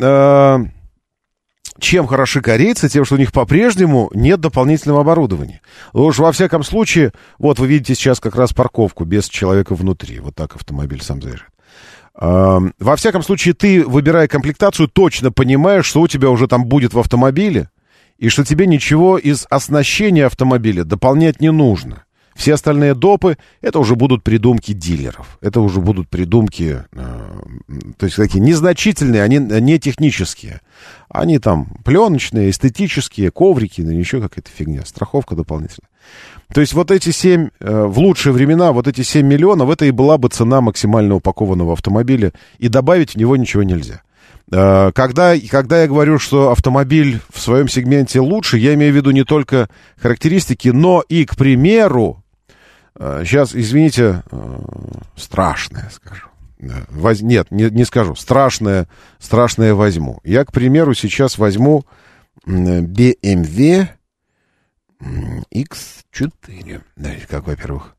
Чем хороши корейцы? Тем, что у них по-прежнему нет дополнительного оборудования. Уж во всяком случае, вот вы видите сейчас как раз парковку без человека внутри. Вот так автомобиль сам заезжает. Во всяком случае, ты, выбирая комплектацию, точно понимаешь, что у тебя уже там будет в автомобиле, и что тебе ничего из оснащения автомобиля дополнять не нужно. Все остальные допы, это уже будут придумки дилеров. Это уже будут придумки, то есть такие незначительные, они не технические. Они там пленочные, эстетические, коврики, ну еще какая-то фигня, страховка дополнительная. То есть вот эти 7, в лучшие времена, вот эти 7 миллионов, это и была бы цена максимально упакованного автомобиля, и добавить в него ничего нельзя. Когда я говорю, что автомобиль в своем сегменте лучше, я имею в виду не только характеристики, но и, к примеру, сейчас, извините, страшное скажу. Нет, не скажу. Страшное возьму. Я, к примеру, сейчас возьму BMW X4. Как, во-первых,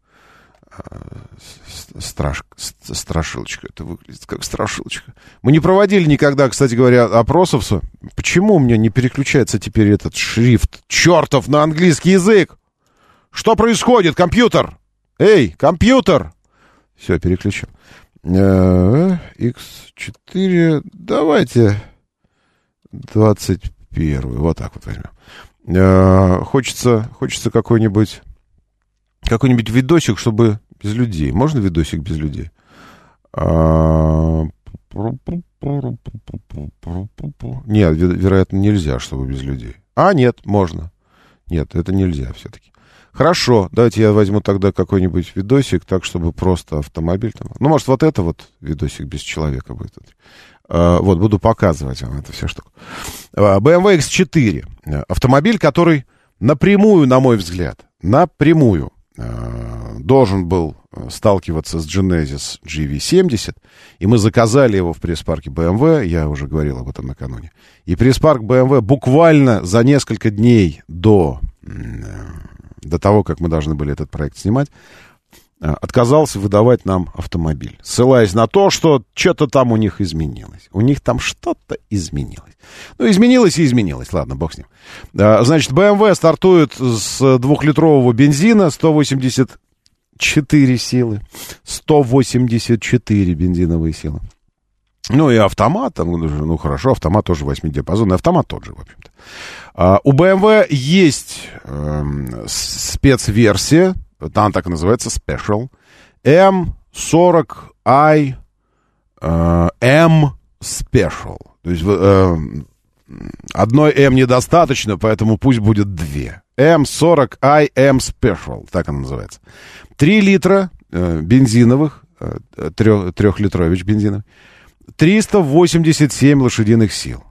страшилочка. Это выглядит как страшилочка. Мы не проводили никогда, кстати говоря, опросов. Почему у меня не переключается теперь этот шрифт чертов на английский язык? Что происходит, компьютер? Эй, компьютер! Все, переключил. X4, давайте 21. Вот так вот возьмем. Хочется какой-нибудь видосик, чтобы без людей. Можно видосик без людей? Нет, вероятно, нельзя, чтобы без людей. Нет, можно. Нет, это нельзя все-таки. Хорошо, давайте я возьму тогда какой-нибудь видосик, так, чтобы просто автомобиль там... Ну, может, вот это вот видосик без человека будет. Вот, буду показывать вам это все штуку. BMW X4. Автомобиль, который напрямую, на мой взгляд, должен был сталкиваться с Genesis GV70, и мы заказали его в пресс-парке BMW, я уже говорил об этом накануне. И пресс-парк BMW буквально за несколько дней до того, как мы должны были этот проект снимать, отказался выдавать нам автомобиль, ссылаясь на то, что что-то там у них изменилось. У них там что-то изменилось. Ну, изменилось и изменилось. Ладно, бог с ним. Значит, BMW стартует с 2-литрового бензина, 184 силы. 184 бензиновые силы. Ну, и автомат, ну, хорошо, автомат тоже 8-диапазонный, автомат тот же, в общем-то. У BMW есть спецверсия, там так и называется, Special, M40i M Special. То есть одной M недостаточно, поэтому пусть будет две. M40i M Special, так она называется. 3 литра бензиновых, 3-литрович бензиновый, 387 лошадиных сил.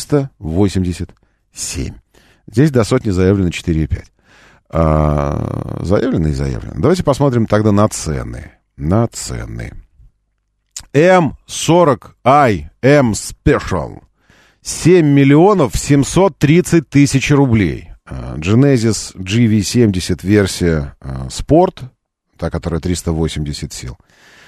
387. Здесь до сотни заявлено 4,5. Заявлено и заявлено. Давайте посмотрим тогда на цены. M40i M Special. 7 миллионов 730 тысяч рублей. Genesis GV70 версия Sport, та, которая 380 сил.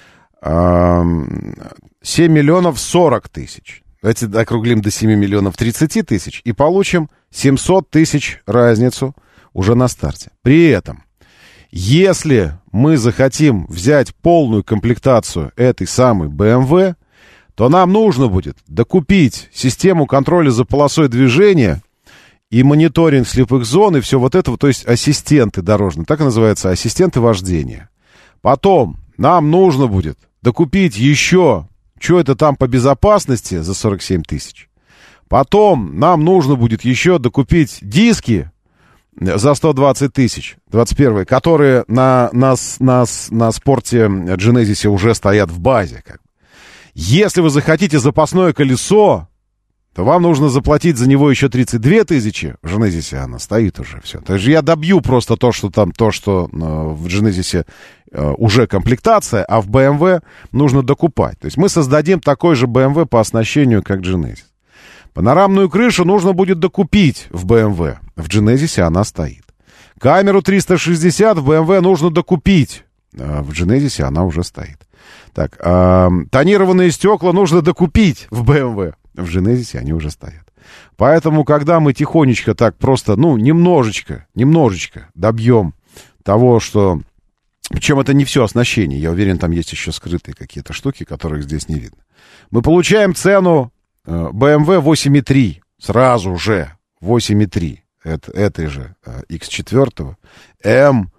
7 миллионов 40 тысяч. Давайте округлим до 7 миллионов 30 тысяч и получим 700 тысяч разницу уже на старте. При этом, если мы захотим взять полную комплектацию этой самой BMW, то нам нужно будет докупить систему контроля за полосой движения и мониторинг слепых зон и все вот это, то есть ассистенты дорожные, так и называются, ассистенты вождения. Потом нам нужно будет докупить еще, что это там по безопасности за 47 тысяч. Потом нам нужно будет еще докупить диски за 120 тысяч, 21-е, которые на спорте Genesis уже стоят в базе. Как бы. Если вы захотите запасное колесо, то вам нужно заплатить за него еще 32 тысячи. В Genesis оно стоит уже все. То есть я добью просто то, что в Genesis уже комплектация, а в BMW нужно докупать. То есть мы создадим такой же BMW по оснащению, как Genesis. Панорамную крышу нужно будет докупить в BMW. В Genesis она стоит. Камеру 360 в BMW нужно докупить. В Genesis она уже стоит. Так, тонированные стекла нужно докупить в BMW. В Genesis они уже стоят. Поэтому, когда мы тихонечко так просто, немножечко добьем того, что... Причем это не все оснащение. Я уверен, там есть еще скрытые какие-то штуки, которых здесь не видно. Мы получаем цену BMW 8.3. Сразу же 8.3. Этой же X4. M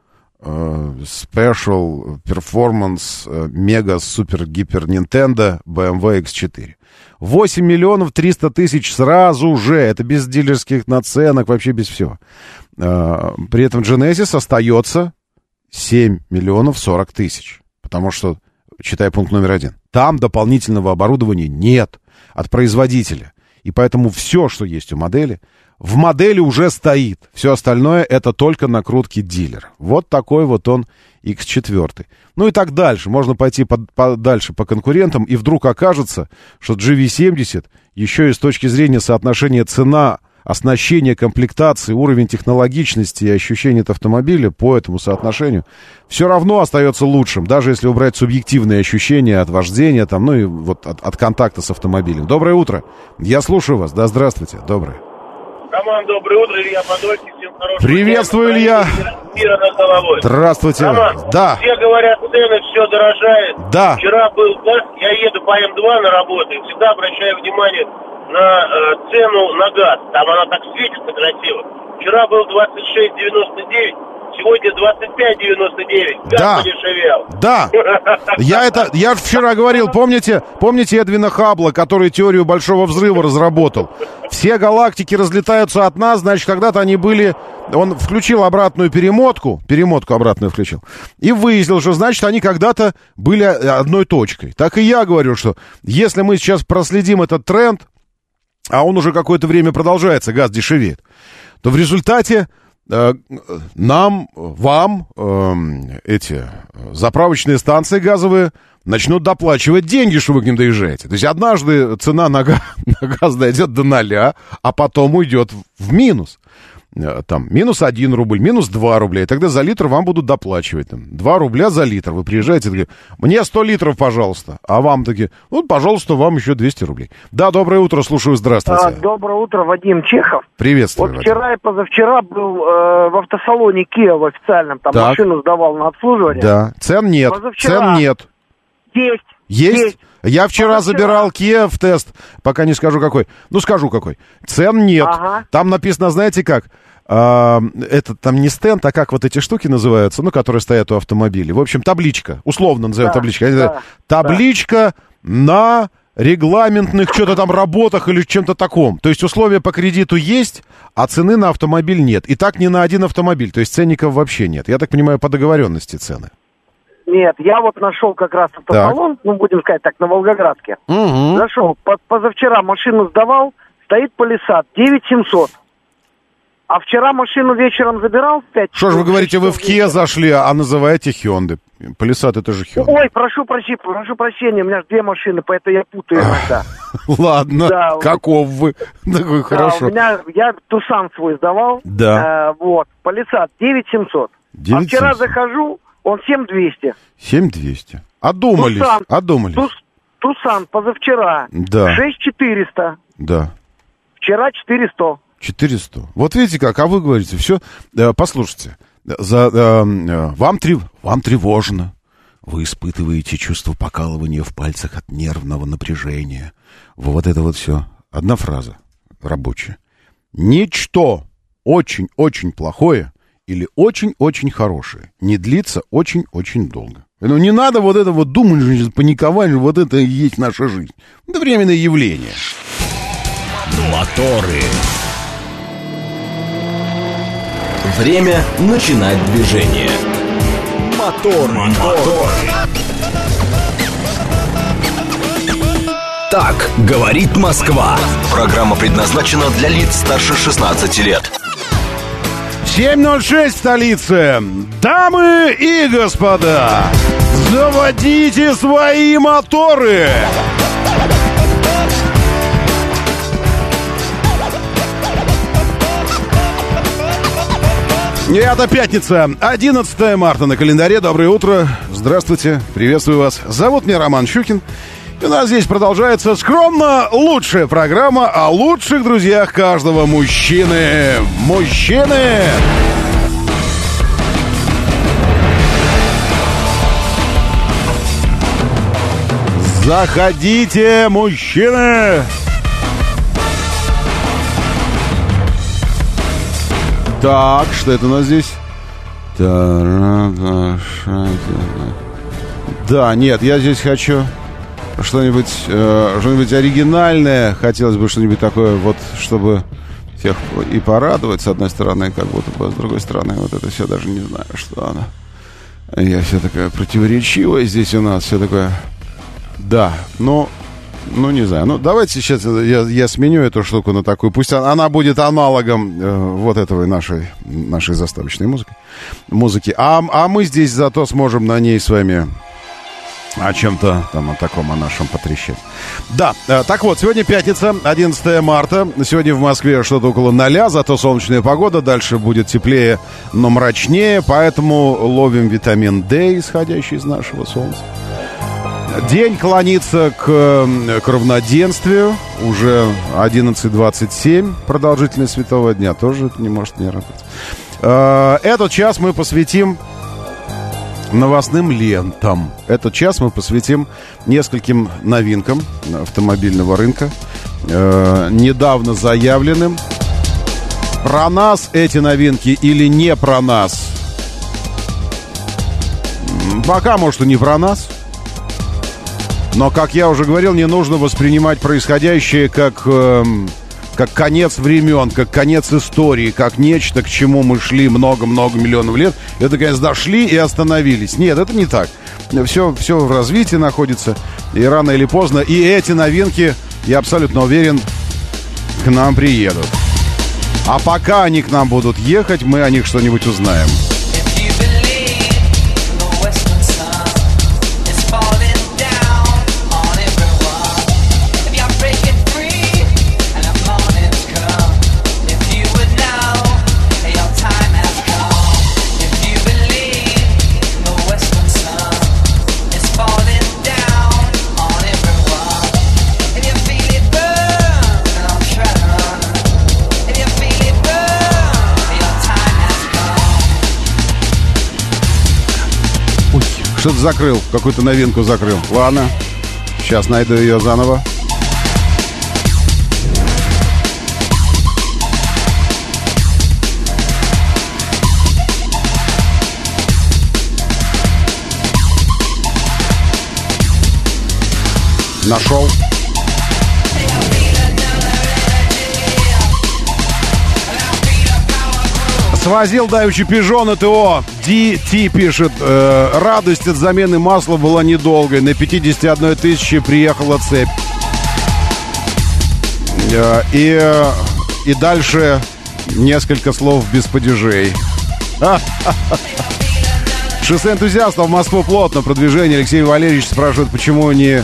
Special Performance Mega Super Hyper Nintendo BMW X4. 8 миллионов 300 тысяч сразу же. Это без дилерских наценок, вообще без всего. При этом Genesis остается 7 миллионов 40 тысяч. Потому что, читай пункт номер 1, там дополнительного оборудования нет от производителя. И поэтому все, что есть у модели, в модели уже стоит. Все остальное это только накрутки дилера. Вот такой вот он X4. Ну и так дальше. Можно пойти дальше по конкурентам, и вдруг окажется, что GV70 еще и с точки зрения соотношения цена, оснащение, комплектации, уровень технологичности и ощущения от автомобиля по этому соотношению все равно остается лучшим, даже если убрать субъективные ощущения от вождения, и вот от контакта с автомобилем. Доброе утро. Я слушаю вас. Да, здравствуйте. Доброе. Роман, доброе утро. Илья Подольский. Всем хорошего. Приветствую, Илья. Мира над головой. Здравствуйте. Роман, да. Все говорят, цены, все дорожает. Да. Вчера был газ, я еду по М2 на работу, и всегда обращаю внимание на цену на газ. Там она так светится красиво. Вчера был 26,99, сегодня 25,99. Газ подешевел. Да. Я вчера говорил, помните Эдвина Хаббла, который теорию Большого Взрыва разработал? Все галактики разлетаются от нас, значит, когда-то они были... Он включил обратную перемотку обратную включил, и выяснил, что, значит, они когда-то были одной точкой. Так и я говорю, что если мы сейчас проследим этот тренд, а он уже какое-то время продолжается, газ дешевеет, то в результате вам эти заправочные станции газовые начнут доплачивать деньги, что вы к ним доезжаете. То есть однажды цена на газ дойдет до 0, а потом уйдет в минус. Там минус 1 рубль, минус 2 рубля. И тогда за литр вам будут доплачивать. 2 рубля за литр. Вы приезжаете и говорите, мне 100 литров, пожалуйста. А вам такие, пожалуйста, вам еще 200 рублей. Да, доброе утро, слушаю, здравствуйте. Доброе утро, Вадим Чехов. Приветствую, Вот вчера и позавчера был в автосалоне Kia в официальном. Там так. Машину сдавал на обслуживание. Да, цен нет. Цен нет. Есть? Я вчера забирал Kia в тест, пока не скажу какой. Скажу какой. Цен нет. Ага. Там написано, знаете как, это там не стенд, а как вот эти штуки называются, которые стоят у автомобилей. В общем, табличка, условно назовем табличкой. Да, табличка на регламентных что-то там работах или чем-то таком. То есть условия по кредиту есть, а цены на автомобиль нет. И так не на один автомобиль, то есть ценников вообще нет. Я так понимаю, по договоренности цены. Нет, я вот нашел как раз автосалон, будем сказать так, на Волгоградке. Угу. Зашел, позавчера машину сдавал, стоит Palisade, 9700. А вчера машину вечером забирал в 5 часов. Что ж вы говорите, вы в Kia зашли, а называете Hyundai? Palisade это же Hyundai. Ой, прошу прощения, у меня же 2 машины, поэтому я путаю иногда. Ладно, да, каков вы? Такой, хорошо. Я Tucson свой сдавал. Да. Palisade 9700. А вчера захожу, он 7200. 7200. Одумались. Tucson позавчера. Да. 6400. Да. Вчера 400. 400. Вот видите как, а вы говорите, все. Послушайте, вам тревожно. Вы испытываете чувство покалывания в пальцах от нервного напряжения. Вот это вот все. Одна фраза рабочая. Ничто очень-очень плохое или очень-очень хорошее не длится очень-очень долго. Не надо вот это вот думать, паниковать, вот это и есть наша жизнь. Это временное явление. Моторы. Время начинать движение. Мотор. Так говорит Москва. Программа предназначена для лиц старше 16 лет. 7:06 в столице. Дамы и господа, заводите свои моторы. И это пятница, 11 марта на календаре. Доброе утро, здравствуйте, приветствую вас. Зовут меня Роман Щукин. И у нас здесь продолжается скромно лучшая программа о лучших друзьях каждого мужчины. Мужчины! Заходите, мужчины! Так, что это у нас здесь? Да, нет, я здесь хочу что-нибудь оригинальное. Хотелось бы что-нибудь такое, вот, чтобы всех и порадовать, с одной стороны, как будто бы, с другой стороны, вот это все даже не знаю, что оно. Я все такая противоречивая здесь у нас, все такое. Да, ну, не знаю. Ну, давайте сейчас я сменю эту штуку на такую. Пусть она будет аналогом вот этого нашей заставочной музыки. А мы здесь зато сможем на ней с вами о чем-то там, о нашем потрещать. Да, так вот, сегодня пятница, 11 марта. Сегодня в Москве что-то около 0, зато солнечная погода. Дальше будет теплее, но мрачнее. Поэтому ловим витамин D, исходящий из нашего солнца. День клонится к равноденствию. Уже 11:27 продолжительность светового дня. Тоже не может не работать. Этот час мы посвятим новостным лентам. Этот час мы посвятим нескольким новинкам автомобильного рынка, недавно заявленным. Про нас эти новинки или не про нас? Пока, может, и не про нас. Но, как я уже говорил, не нужно воспринимать происходящее как конец времен, как конец истории, как нечто, к чему мы шли много-много миллионов лет. Это, конечно, дошли и остановились. Нет, это не так. Все в развитии находится. И рано или поздно. И эти новинки, я абсолютно уверен, к нам приедут. А пока они к нам будут ехать, мы о них что-нибудь узнаем. Что-то закрыл, какую-то новинку закрыл. Ладно, сейчас найду ее заново. Нашел. Свозил давеча Peugeot на ТО. DT пишет: радость от замены масла была недолгой. На 51 тысяче приехала цепь. И дальше несколько слов без падежей. Шоссе энтузиастов в Москву плотно. Продвижение. Алексей Валерьевич спрашивает, почему не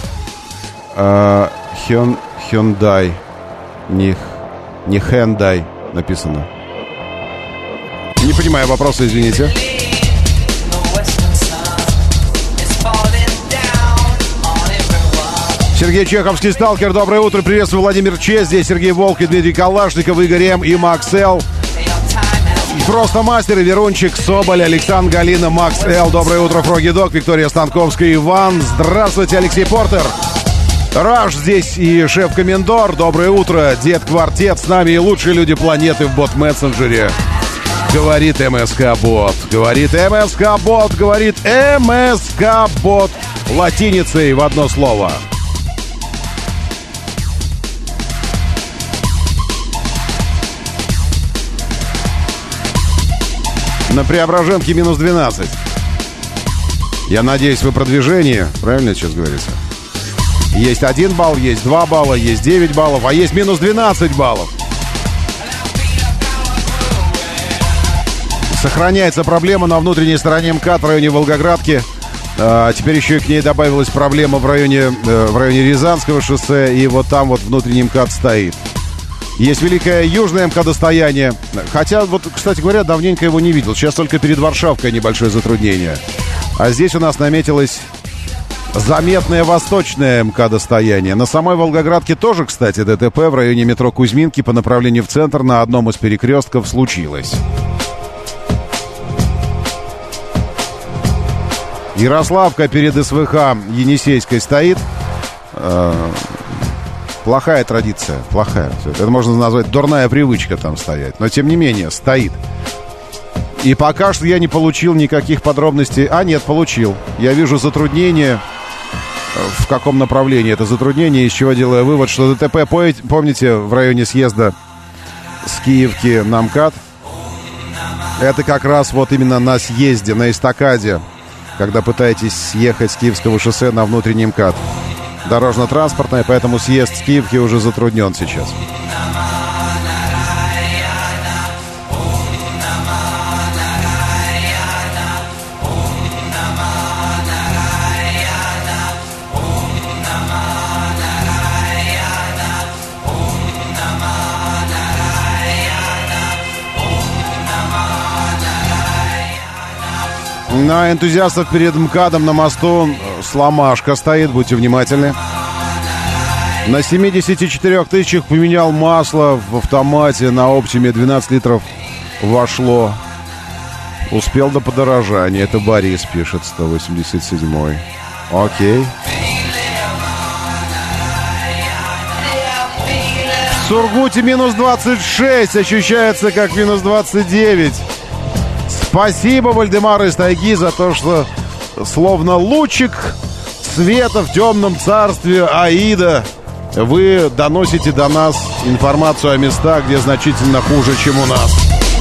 Hyundai, не Hyundai написано. Не понимаю вопроса, извините. Сергей Чеховский, сталкер, доброе утро. Приветствую, Владимир Че. Здесь Сергей Волк и Дмитрий Калашников, Игорь М. и Макс Л. Просто мастер и Верунчик, Соболь, Александр Галина, Макс Л. Доброе утро, Фроги Дог, Виктория Станковская, Иван. Здравствуйте, Алексей Портер. Раш здесь и шеф-комендор. Доброе утро, Дед Квартет. С нами и лучшие люди планеты в бот-мессенджере. Говорит МСК-бот. Говорит МСК-бот. Говорит МСК-бот. Латиницей в одно слово. На Преображенке минус 12. Я надеюсь, вы продвижение. Правильно сейчас говорится? Есть 1 балл, есть 2 балла, есть 9 баллов, а есть минус 12 баллов. Сохраняется проблема на внутренней стороне МКАД в районе Волгоградки. Теперь еще и к ней добавилась проблема в районе Рязанского шоссе. И вот там вот внутренний МКАД стоит. Есть великое южное МКАДостояние. Хотя, вот, кстати говоря, давненько его не видел. Сейчас только перед Варшавкой небольшое затруднение. А здесь у нас наметилось заметное восточное МКАДостояние. На самой Волгоградке тоже, кстати, ДТП в районе метро Кузьминки по направлению в центр на одном из перекрестков случилось. Ярославка перед СВХ Енисейской стоит. Плохая традиция, плохая. Это можно назвать дурная привычка там стоять. Но, тем не менее, стоит. И пока что я не получил никаких подробностей. А, нет, получил. Я вижу затруднение. В каком направлении это затруднение, из чего делаю вывод, что ДТП, помните, в районе съезда с Киевки на МКАД? Это как раз вот именно на съезде, на эстакаде, когда пытаетесь съехать с Киевского шоссе на внутренний МКАД. Дорожно-транспортное, поэтому съезд с Киевки уже затруднен сейчас. На энтузиастов перед МКАДом на мосту сломашка стоит, будьте внимательны. На 74 тысячах поменял масло в автомате на Оптиме, 12 литров вошло. Успел до подорожания. Это Борис пишет, 187-й. Окей. В Сургуте минус 26, ощущается как минус 29. Спасибо, Вальдемар из тайги, за то, что словно лучик света в темном царстве Аида вы доносите до нас информацию о местах, где значительно хуже, чем у нас.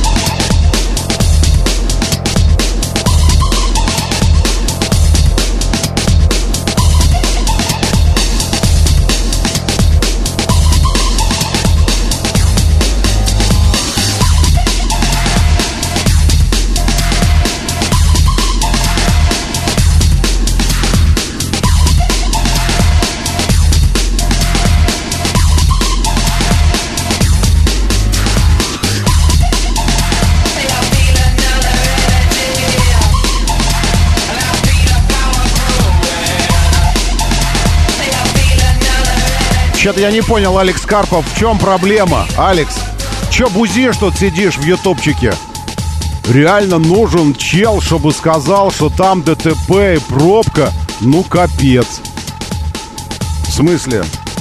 Что-то я не понял, Алекс Карпов, в чем проблема? Алекс, че бузишь тут сидишь в ютубчике? Реально нужен чел, чтобы сказал, что там ДТП и пробка. Ну, капец. В смысле?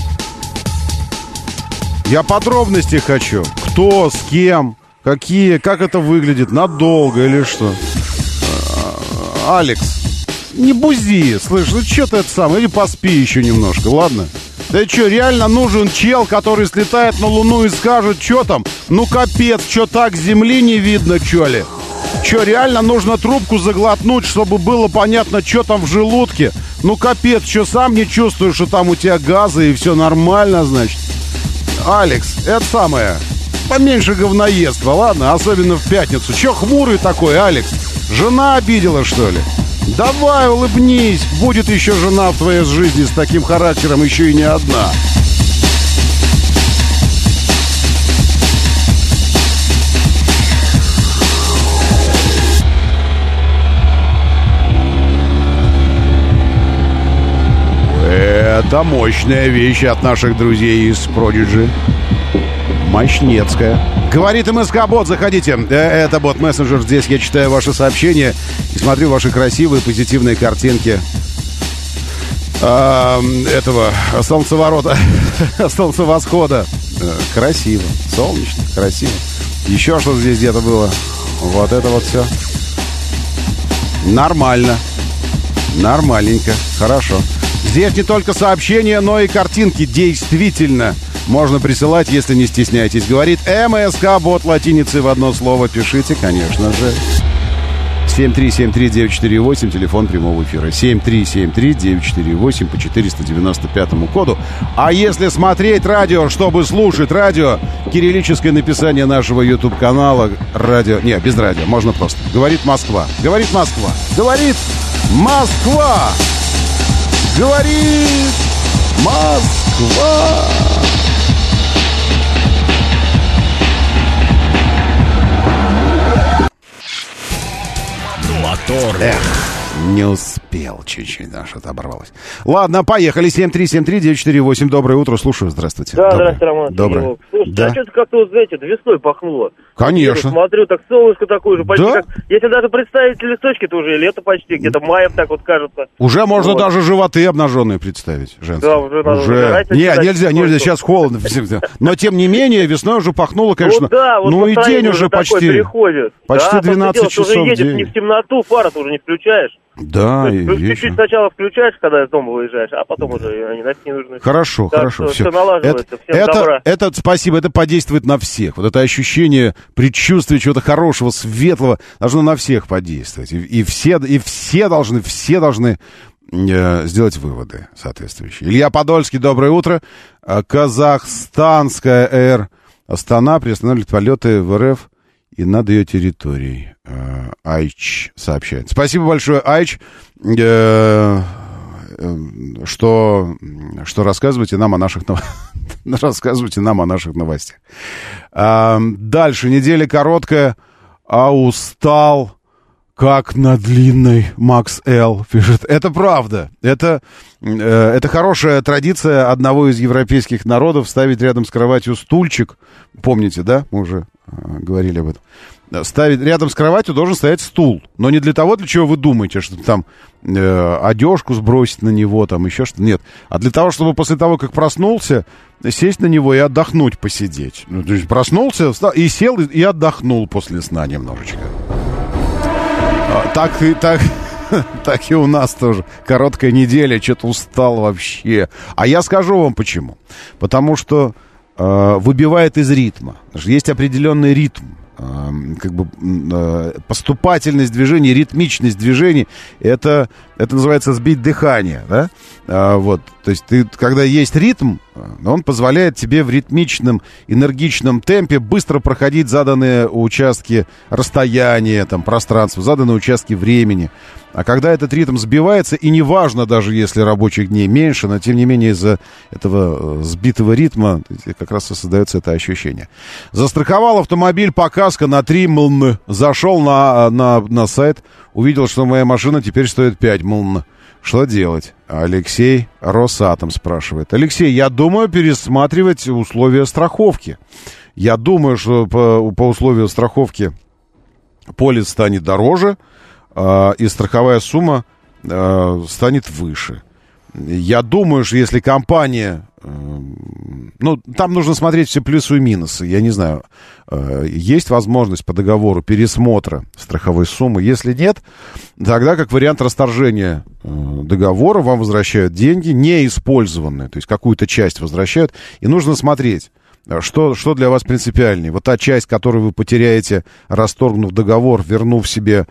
Я подробности хочу. Кто, с кем, какие, как это выглядит, надолго или что? Алекс, не бузи, слышь, ну что ты это сам, или поспи еще немножко, ладно? Да что, реально нужен чел, который слетает на Луну и скажет, что там? Ну капец, что так, земли не видно, что ли? Что, реально нужно трубку заглотнуть, чтобы было понятно, что там в желудке? Ну капец, что, сам не чувствуешь, что там у тебя газы и все нормально, значит? Алекс, это самое, поменьше говноедства, ладно? Особенно в пятницу. Че хмурый такой, Алекс? Жена обидела, что ли? Давай, улыбнись. Будет еще жена в твоей жизни с таким характером, еще и не одна. Это мощная вещь от наших друзей из Prodigy. Мощнецкая. Говорит МСК-бот, заходите. Это бот-мессенджер. Здесь я читаю ваши сообщения и смотрю ваши красивые позитивные картинки этого солнцеворота, солнцевосхода. Красиво, солнечно, красиво. Еще что-то здесь где-то было. Вот это вот все. Нормально. Нормальненько. Хорошо. Здесь не только сообщения, но и картинки. Действительно. Можно присылать, если не стесняйтесь. Говорит МСК-бот латиницей в одно слово. Пишите, конечно же. 7373948, телефон прямого эфира. 7373948 по 495 коду. А если смотреть радио, чтобы слушать радио, кириллическое написание нашего YouTube-канала, радио... Не, без радио, можно просто. Говорит Москва. Говорит Москва. Говорит Москва. Говорит Москва. Мотор. Эх, не успел чуть-чуть, да, что-то оборвалось. Ладно, поехали. 7373948. Доброе утро, слушаю. Здравствуйте. Да, здравствуйте, Роман. Доброе. Слушайте, да. а что-то как-то, вот, знаете, весной пахнуло. Конечно. Я смотрю, так солнышко такое же, почти да? как... Если даже представить листочки, то уже лето почти, где-то маем так вот кажется. Уже можно вот. даже животы обнаженные представить, женские. Да, уже надо выбирать. Нельзя, сейчас холодно. Но, тем не менее, весной уже пахнуло, конечно. Ну, да, вот ну и день уже почти 12 часов уже едешь в день. не в темноту, фара-то уже не включаешь. Да, и чуть-чуть сначала включаешь, когда из дома выезжаешь, а потом уже они нафиг не нужны. Хорошо, так хорошо. Все налаживается, всем добра. Это, спасибо, это подействует на всех. Вот это ощущение, предчувствие чего-то хорошего, светлого, должно на всех подействовать. И все должны сделать выводы соответствующие. Илья Подольский, доброе утро. Казахстанская Air Астана приостанавливает полеты в РФ и над ее территорией. Айч сообщает. Спасибо большое, Айч, что рассказываете нам о наших новостях. Дальше. Неделя короткая, а устал, как на длинной. Макс Л. пишет. Это правда. Это хорошая традиция одного из европейских народов ставить рядом с кроватью стульчик. Помните, да? Мы уже говорили об этом. Ставить рядом с кроватью должен стоять стул. Но не для того, для чего вы думаете, что там одежку сбросить на него, там еще что-то. Нет. А для того, чтобы после того, как проснулся, сесть на него и отдохнуть, посидеть. Ну, то есть проснулся, встал, и сел, и отдохнул после сна немножечко. Так и у нас тоже. Короткая неделя, что-то устал вообще. А я скажу вам почему. Потому что выбивает из ритма. Есть определенный ритм. Поступательность движений, ритмичность движений, это называется сбить дыхание, да? Вот, то есть когда есть ритм, он позволяет тебе в ритмичном, энергичном темпе быстро проходить заданные участки расстояния, там, пространства, заданные участки времени. А когда этот ритм сбивается, и неважно даже, если рабочих дней меньше, но тем не менее из-за этого сбитого ритма как раз и создается это ощущение. Застраховал автомобиль по каско на 3 млн. Зашел на сайт, увидел, что моя машина теперь стоит 5 млн. Что делать? Алексей Росатом спрашивает. Алексей, я думаю пересматривать условия страховки. Я думаю, что по условию страховки полис станет дороже, и страховая сумма станет выше. Я думаю, что если компания... Ну, там нужно смотреть все плюсы и минусы. Я не знаю, есть возможность по договору пересмотра страховой суммы. Если нет, тогда как вариант расторжения договора вам возвращают деньги неиспользованные. То есть какую-то часть возвращают. И нужно смотреть, что для вас принципиальнее. Вот та часть, которую вы потеряете, расторгнув договор, вернув себе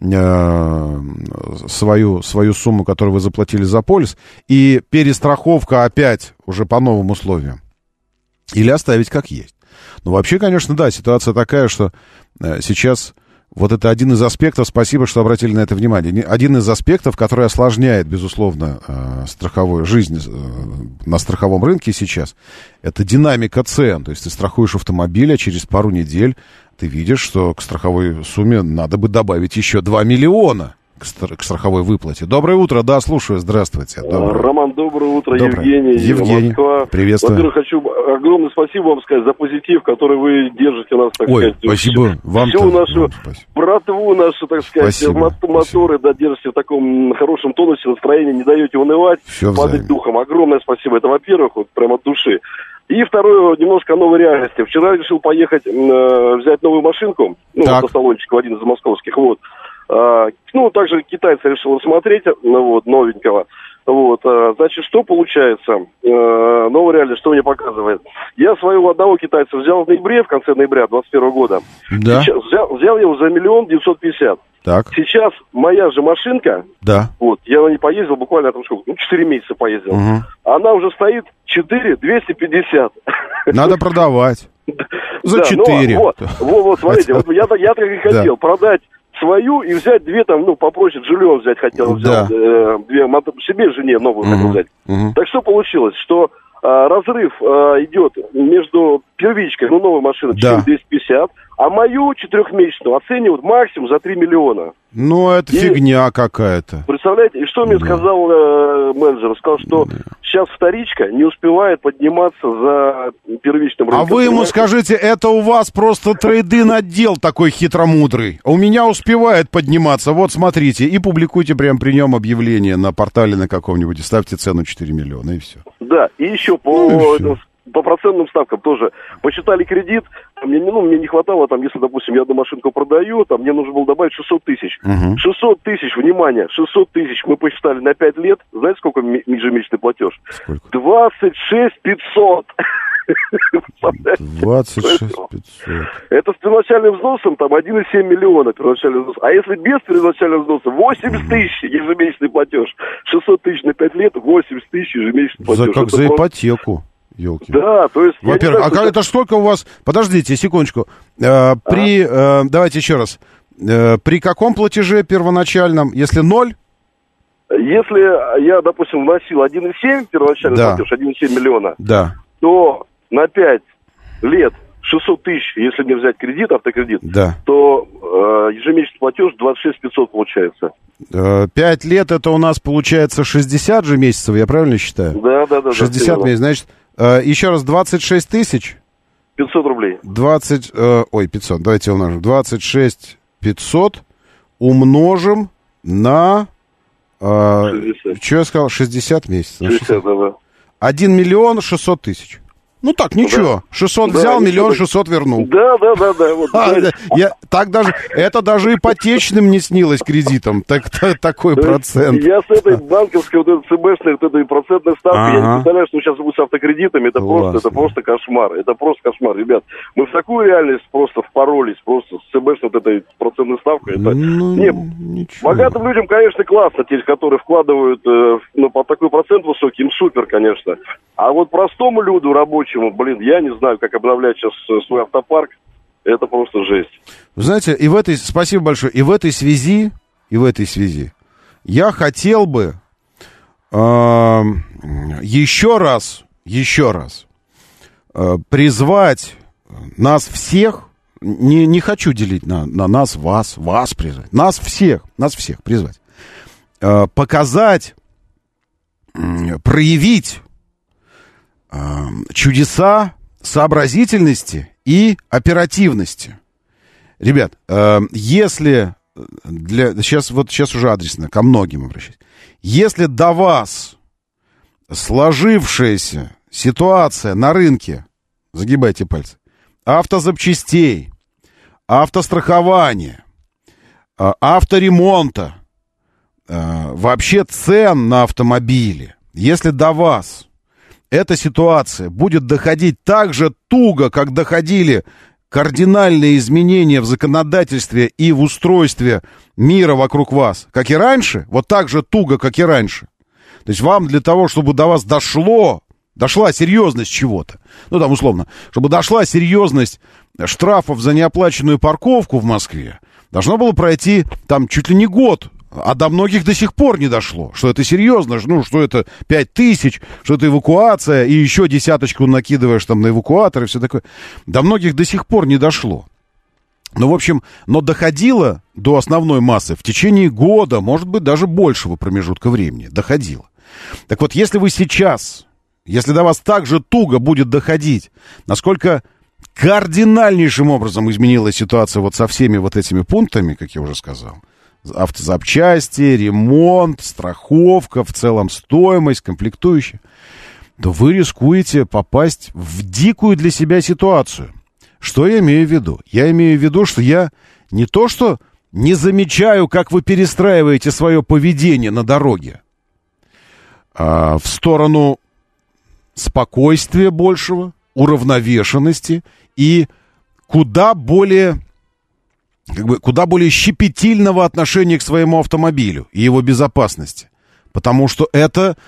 свою сумму, которую вы заплатили за полис, и перестраховка опять уже по новым условиям. Или оставить как есть. Но вообще, конечно, да, ситуация такая, что сейчас вот это один из аспектов, спасибо, что обратили на это внимание, один из аспектов, который осложняет, безусловно, страховую жизнь на страховом рынке сейчас, это динамика цен. То есть ты страхуешь автомобиль, а через пару недель ты видишь, что к страховой сумме надо бы добавить еще 2 миллиона к страховой выплате. Доброе утро, да, слушаю, здравствуйте. Роман, доброе утро, доброе. Евгений, Москва. Приветствую. Во-первых, хочу огромное спасибо вам сказать за позитив, который вы держите нас, так сказать. Спасибо вам. Всю нашу братву, нашу, так сказать, моторы, да, держите в таком хорошем тонусе, настроении, не даете унывать, падать духом. Огромное спасибо, это во-первых, вот прямо от души. И второе, немножко о новой реальности. Вчера решил поехать, взять новую машинку, автосалончик в один из московских, вот. Также китайца решил рассмотреть, новенького. Вот, значит, что получается? Новая реальность, что мне показывает? Я своего одного китайца взял в ноябре, в конце ноября 2021 года. Да. Сейчас, взял его за 1 950 000. Так. Сейчас моя же машинка, да. Вот, я на ней поездил буквально, там, 4 месяца поездил. Угу. Она уже стоит 4 250. Надо продавать. За 4. Вот, смотрите, вот я так и хотел продать свою и взять две там, попроще, жилье взять хотел, взял, две, себе жене новую хотел взять. Так что получилось, что разрыв идет между первичкой, новой машиной 4250, а мою 4-месячную оценивают максимум за 3 миллиона. Это фигня какая-то. Представляете, и что мне сказал менеджер? Сказал, что сейчас вторичка не успевает подниматься за первичным рынком. А вы ему скажите, это у вас просто трейд-ин отдел такой хитромудрый. А у меня успевает подниматься. Вот смотрите, и публикуйте прямо при нем объявление на портале на каком-нибудь, и ставьте цену 4 миллиона, и все. Да, и еще по процентным ставкам тоже. Посчитали кредит, мне не хватало, если, допустим, я одну машинку продаю, мне нужно было добавить 600 тысяч. 600 тысяч, внимание, 600 тысяч мы посчитали на 5 лет. Знаете, сколько ежемесячный платеж? Сколько? 26 500. 26 500. Это с первоначальным взносом 1,7 миллиона первоначальный взнос. А если без первоначального взноса, 80 тысяч ежемесячный платеж. 600 тысяч на 5 лет, 80 тысяч ежемесячный платеж. Как за ипотеку. Ёлки. Да, то есть... Во-первых, это сколько у вас... Подождите, секундочку. Давайте еще раз. При каком платеже первоначальном? Если 0? Если я, допустим, вносил 1,7 первоначальный платеж, 1,7 миллиона, то на 5 лет 600 тысяч, если мне взять кредит, автокредит, то ежемесячный платеж 26 500 получается. 5 лет это у нас получается 60 же месяцев, я правильно считаю? Да. 60 месяцев, значит... Еще раз, 26 тысяч? 500 рублей. 500, давайте умножим. 26 500 умножим на... что я сказал? 60 месяцев. 60, да. 1 миллион 600 тысяч. Так, ничего. 600 взял, 1 600 000 вернул. Да. Вот, это даже ипотечным не снилось кредитом. Такой процент. Я с этой банковской, ЦБшной, этой процентной ставкой, я не представляю, что сейчас будет с автокредитами. Это просто кошмар. Это просто кошмар, ребят. Мы в такую реальность просто впоролись, просто с ЦБшной этой процентной ставкой. Богатым людям, конечно, классно, те, которые вкладывают по такой процент высокий, им супер, конечно. А вот простому люду, рабочему, я не знаю, как обновлять сейчас свой автопарк. Это просто жесть. Вы знаете, спасибо большое. И в этой связи я хотел бы еще раз призвать нас всех, не хочу делить на нас, вас призвать, нас всех призвать, показать, проявить чудеса сообразительности и оперативности. Ребят, если сейчас уже адресно ко многим обращаюсь. Если до вас сложившаяся ситуация на рынке, загибайте пальцы, автозапчастей, автострахования, авторемонта, вообще цен на автомобили, если до вас эта ситуация будет доходить так же туго, как доходили кардинальные изменения в законодательстве и в устройстве мира вокруг вас, как и раньше, вот так же туго, как и раньше. То есть вам для того, чтобы до вас дошла серьезность чего-то, условно, чтобы дошла серьезность штрафов за неоплаченную парковку в Москве, должно было пройти чуть ли не год. А до многих до сих пор не дошло, что это серьезно, что это 5000, что это эвакуация, и еще десяточку накидываешь на эвакуатор и все такое. До многих до сих пор не дошло. Но доходило до основной массы в течение года, может быть, даже большего промежутка времени. Доходило. Так вот, если до вас так же туго будет доходить, насколько кардинальнейшим образом изменилась ситуация со всеми этими пунктами, как я уже сказал, автозапчасти, ремонт, страховка, в целом стоимость, комплектующие, то вы рискуете попасть в дикую для себя ситуацию. Что я имею в виду? Я имею в виду, что я не то что не замечаю, как вы перестраиваете свое поведение на дороге. в сторону спокойствия большего, уравновешенности и куда более щепетильного отношения к своему автомобилю и его безопасности. Потому что это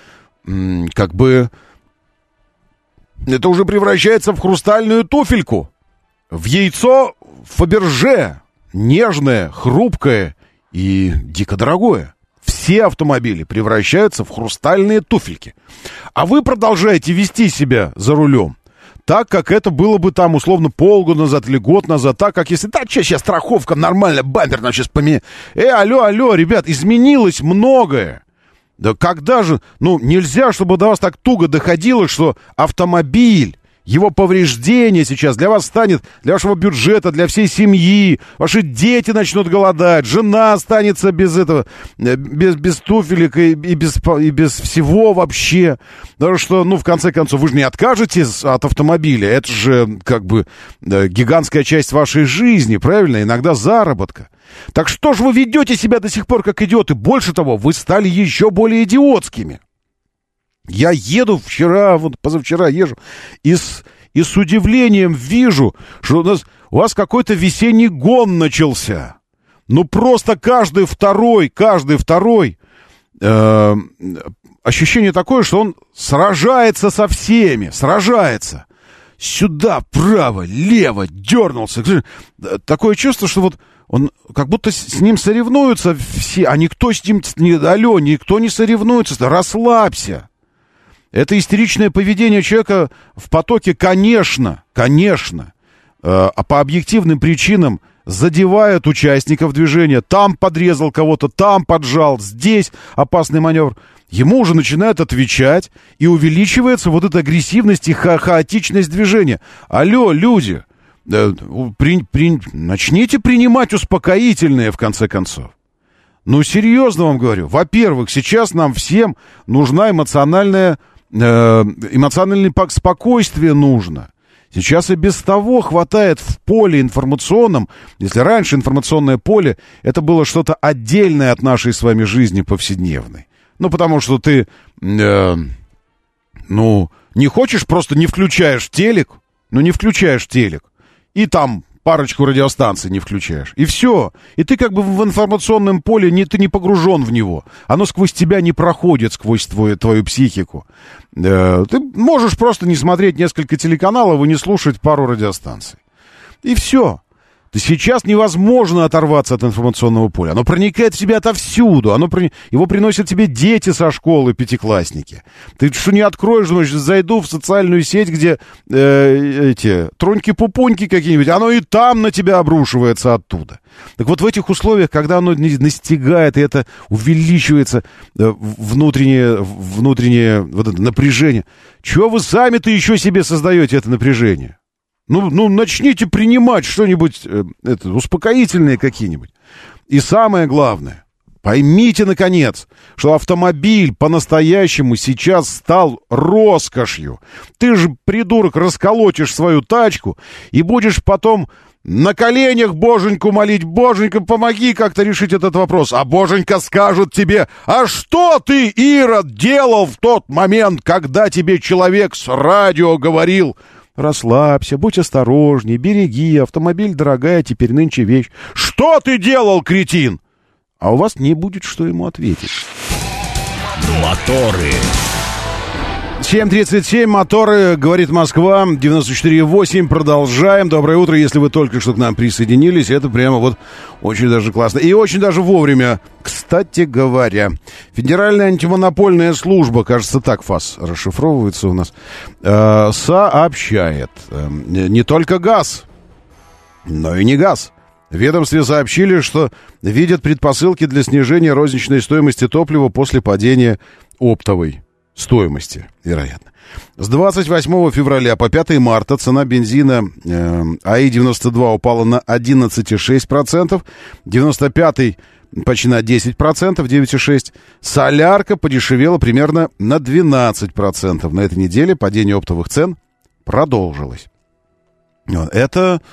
это уже превращается в хрустальную туфельку, в яйцо Фаберже, нежное, хрупкое и дико дорогое. Все автомобили превращаются в хрустальные туфельки. А вы продолжаете вести себя за рулем так, как это было бы там условно полгода назад или год назад, так, как если, сейчас страховка нормально, бампер нам сейчас поменяет. Алло, ребят, изменилось многое. Да когда же, нельзя, чтобы до вас так туго доходило, что автомобиль, его повреждение сейчас для вас станет, для вашего бюджета, для всей семьи, ваши дети начнут голодать, жена останется без этого, без туфелек и без всего вообще. Потому что, в конце концов, вы же не откажетесь от автомобиля, это же гигантская часть вашей жизни, правильно, иногда заработка. Так что же вы ведете себя до сих пор как идиоты? Больше того, вы стали еще более идиотскими. Я еду позавчера езжу, и с удивлением вижу, что у вас какой-то весенний гон начался. Просто каждый второй, ощущение такое, что он сражается со всеми, сражается. Сюда, право, лево, дернулся. Такое чувство, что он как будто с ним соревнуются все, а никто с ним, никто не соревнуется. Расслабься. Это истеричное поведение человека в потоке, конечно, а по объективным причинам задевает участников движения. Там подрезал кого-то, там поджал, здесь опасный маневр. Ему уже начинают отвечать, и увеличивается эта агрессивность и хаотичность движения. Алло, люди, начните принимать успокоительные, в конце концов. Серьезно вам говорю. Во-первых, сейчас нам всем нужна эмоциональное спокойствие нужно. Сейчас и без того хватает в поле информационном. Если раньше информационное поле это было что-то отдельное от нашей с вами жизни повседневной. Потому что ты не хочешь, просто не включаешь телек. Не включаешь телек. И там парочку радиостанций не включаешь. И все. И ты в информационном поле, ты не погружен в него. Оно сквозь тебя не проходит, сквозь твою психику. Ты можешь просто не смотреть несколько телеканалов и не слушать пару радиостанций. И все. Сейчас невозможно оторваться от информационного поля. Оно проникает в тебя отовсюду. Его приносят тебе дети со школы, пятиклассники. Ты что не откроешь, значит, зайду в социальную сеть, где троньки-пупоньки какие-нибудь. Оно и там на тебя обрушивается оттуда. Так в этих условиях, когда оно настигает, и это увеличивается внутреннее это напряжение. Чего вы сами-то еще себе создаете это напряжение? Начните принимать что-нибудь, успокоительные какие-нибудь. И самое главное, поймите, наконец, что автомобиль по-настоящему сейчас стал роскошью. Ты же, придурок, расколотишь свою тачку и будешь потом на коленях Боженьку молить: Боженька, помоги как-то решить этот вопрос. А Боженька скажет тебе: а что ты, Ирод, делал в тот момент, когда тебе человек с радио говорил: расслабься, будь осторожней, береги, автомобиль дорогая теперь нынче вещь. Что ты делал, кретин? А у вас не будет, что ему ответить. Моторы. 7:37, моторы, говорит Москва, 94,8, продолжаем. Доброе утро, если вы только что к нам присоединились, это прямо очень даже классно. И очень даже вовремя. Кстати говоря, Федеральная антимонопольная служба, кажется, так ФАС расшифровывается у нас, сообщает: не только газ, но и не газ. В ведомстве сообщили, что видят предпосылки для снижения розничной стоимости топлива после падения оптовой стоимости, вероятно. С 28 февраля по 5 марта цена бензина АИ-92 упала на 11,6%, 95-й почти на 10%, 9,6%. Солярка подешевела примерно на 12%. На этой неделе падение оптовых цен продолжилось. Это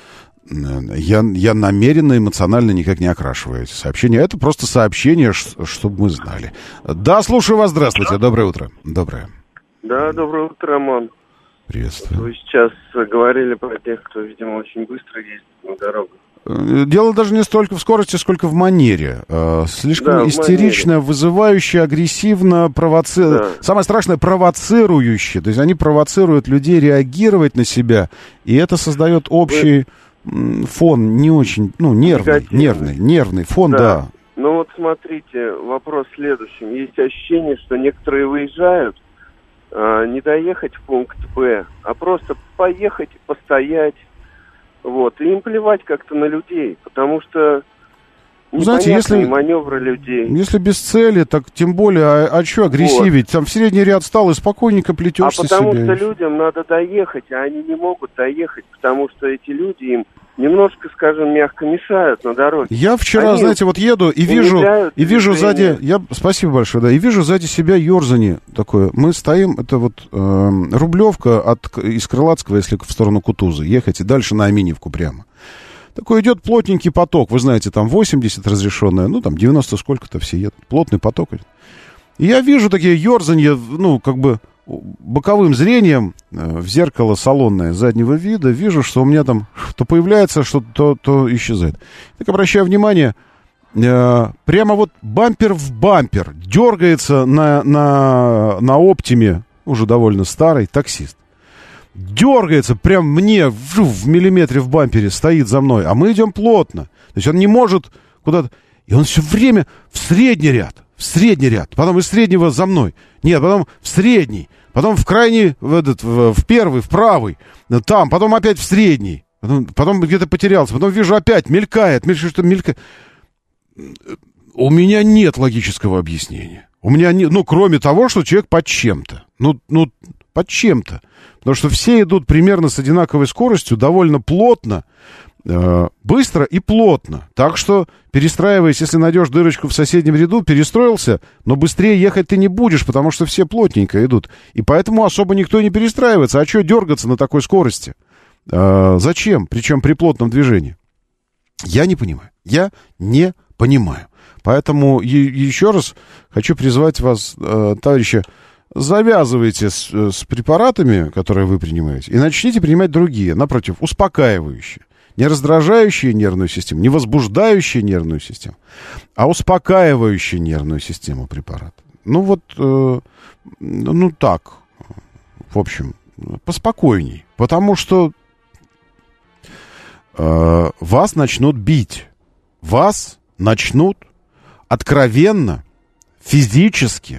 я намеренно, эмоционально никак не окрашиваю эти сообщения. Это просто сообщение, чтобы мы знали. Да, слушаю вас. Здравствуйте. Доброе утро. Доброе. Да, доброе утро, Роман. Приветствую. Вы сейчас говорили про тех, кто, видимо, очень быстро ездит на дорогах. Дело даже не столько в скорости, сколько в манере. Слишком истерично, вызывающе, агрессивно, самое страшное, провоцирующе. То есть они провоцируют людей реагировать на себя, и это создает общий фон не очень, нервный фон, да. Ну вот смотрите, вопрос в следующем. Есть ощущение, что некоторые выезжают, не доехать в пункт Б, а просто поехать, постоять. Вот, и им плевать как-то на людей, потому что непонятные маневры людей. Если без цели, так тем более, а что агрессивить? Вот. Там в средний ряд стал и спокойненько плетешься себе. А потому что людям надо доехать, а они не могут доехать, потому что эти люди им немножко, скажем, мягко мешают на дороге. Я вчера, еду и вижу сзади, спасибо большое, да, и вижу сзади себя ерзание такое. Мы стоим, это вот Рублевка из Крылатского, если в сторону Кутузы ехать, и дальше на Аминьевку прямо. Такой идет плотненький поток, вы знаете, там 80 разрешенное, там 90 сколько-то все едут, плотный поток. И я вижу такие ерзанья, боковым зрением в зеркало салонное заднего вида, вижу, что у меня там то появляется что-то, то исчезает. Так обращаю внимание, прямо вот бампер в бампер дергается на Оптиме, уже довольно старый, таксист. Дергается прям мне в миллиметре в бампере, стоит за мной, а мы идем плотно. То есть он не может куда-то... И он все время в средний ряд, потом из среднего за мной. Нет, потом в средний, потом в крайний, в первый, в правый, там, потом опять в средний, потом где-то потерялся, потом вижу опять, мелькает. У меня нет логического объяснения. У меня нет, кроме того, что человек под чем-то. Под чем-то. Потому что все идут примерно с одинаковой скоростью, довольно плотно, быстро и плотно. Так что, перестраиваясь, если найдешь дырочку в соседнем ряду, перестроился, но быстрее ехать ты не будешь, потому что все плотненько идут. И поэтому особо никто не перестраивается. А что дергаться на такой скорости? Зачем? Причем при плотном движении. Я не понимаю. Поэтому еще раз хочу призвать вас, товарищи, завязывайте с препаратами, которые вы принимаете, и начните принимать другие, напротив, успокаивающие. Не раздражающие нервную систему, не возбуждающие нервную систему, а успокаивающие нервную систему препарат. Так, в общем, поспокойней. Потому что вас начнут бить. Вас начнут откровенно, физически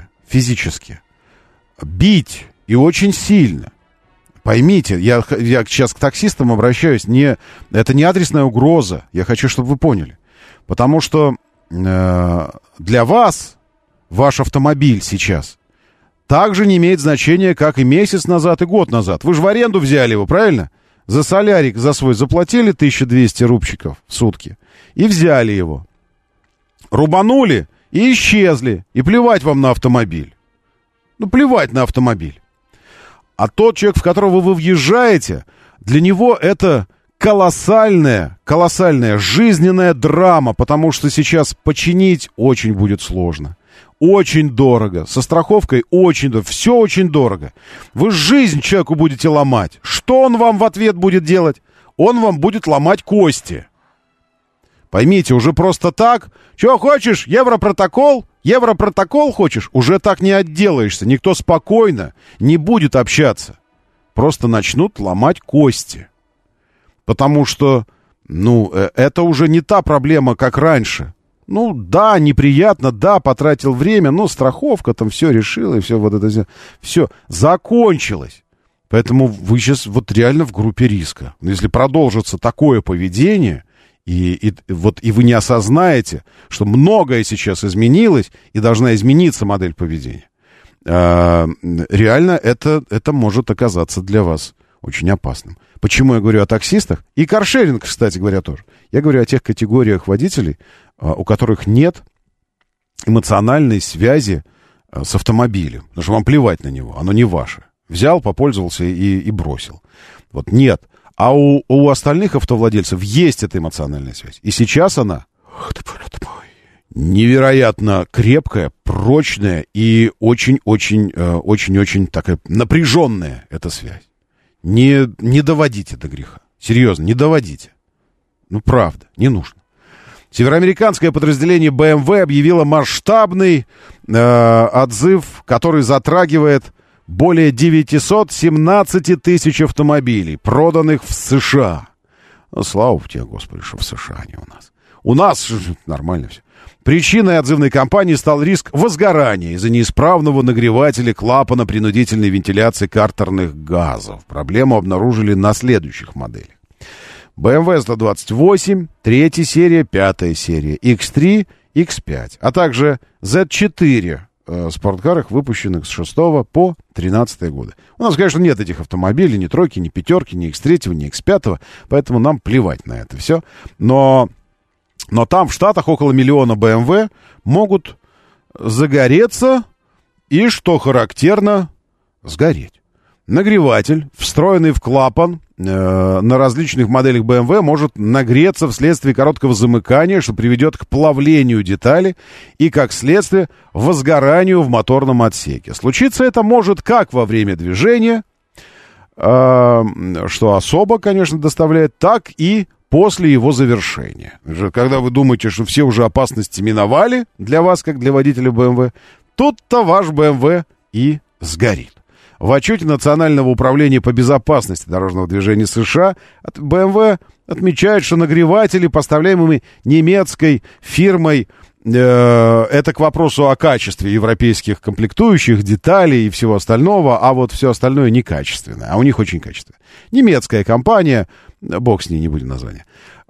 бить. И очень сильно. Поймите, я сейчас к таксистам обращаюсь, это не адресная угроза, я хочу, чтобы вы поняли. Потому что для вас ваш автомобиль сейчас также не имеет значения, как и месяц назад, и год назад. Вы же в аренду взяли его, правильно? За солярик, за свой заплатили 1200 рубчиков в сутки и взяли его. Рубанули и исчезли. И плевать вам на автомобиль. Плевать на автомобиль. А тот человек, в которого вы въезжаете, для него это колоссальная жизненная драма, потому что сейчас починить очень будет сложно. Очень дорого. Со страховкой очень дорого. Все очень дорого. Вы жизнь человеку будете ломать. Что он вам в ответ будет делать? Он вам будет ломать кости. Поймите, уже просто так. Что хочешь? Европротокол? Европротокол хочешь? Уже так не отделаешься. Никто спокойно не будет общаться. Просто начнут ломать кости. Потому что, это уже не та проблема, как раньше. Да, неприятно, да, потратил время, но страховка там все решила, и все все закончилось. Поэтому вы сейчас реально в группе риска. Если продолжится такое поведение, и вы не осознаете, что многое сейчас изменилось, и должна измениться модель поведения, реально это может оказаться для вас очень опасным. Почему я говорю о таксистах? И каршеринг, кстати говоря, тоже. Я говорю о тех категориях водителей, у которых нет эмоциональной связи с автомобилем. Потому что вам плевать на него, оно не ваше. Взял, попользовался и бросил. Нет. А у остальных автовладельцев есть эта эмоциональная связь. И сейчас она невероятно крепкая, прочная и очень-очень такая напряженная эта связь. Не доводите до греха. Серьезно, не доводите. Ну, правда, не нужно. Североамериканское подразделение BMW объявило масштабный отзыв, который затрагивает более 917 тысяч автомобилей, проданных в США. Ну, слава тебе, Господи, что в США, не у нас. У нас нормально все. Причиной отзывной кампании стал риск возгорания из-за неисправного нагревателя клапана принудительной вентиляции картерных газов. Проблему обнаружили на следующих моделях. BMW 128, 3 серия, 5 серия, X3, X5, а также Z4 спорткарах, выпущенных с 6 по 13 годы. У нас, конечно, нет этих автомобилей, ни тройки, ни пятерки, ни X3, ни X5, поэтому нам плевать на это все. Но там в Штатах около миллиона BMW могут загореться и, что характерно, сгореть. Нагреватель, встроенный в клапан на различных моделях BMW, может нагреться вследствие короткого замыкания, что приведет к плавлению детали и, как следствие, возгоранию в моторном отсеке. Случиться это может как во время движения, что особо, конечно, доставляет, так и после его завершения. Когда вы думаете, что все уже опасности миновали для вас, как для водителя BMW, тут-то ваш BMW и сгорит. В отчете Национального управления по безопасности дорожного движения США BMW отмечает, что нагреватели, поставляемые немецкой фирмой, это к вопросу о качестве европейских комплектующих, деталей и всего остального, а вот все остальное некачественное, а у них очень качественное. Немецкая компания, бог с ней, не будем названия,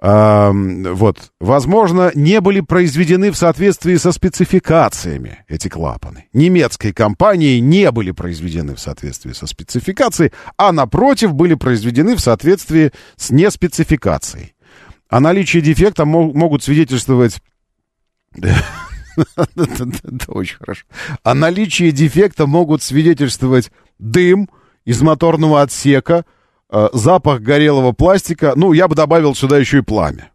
возможно, не были произведены в соответствии со спецификациями эти клапаны. Немецкой компанией не были произведены в соответствии со спецификацией, а напротив были произведены в соответствии с неспецификацией. О наличии дефекта могут свидетельствовать... Это очень хорошо. О наличии дефекта могут свидетельствовать дым из моторного отсека, запах горелого пластика. Ну, я бы добавил сюда еще и пламя.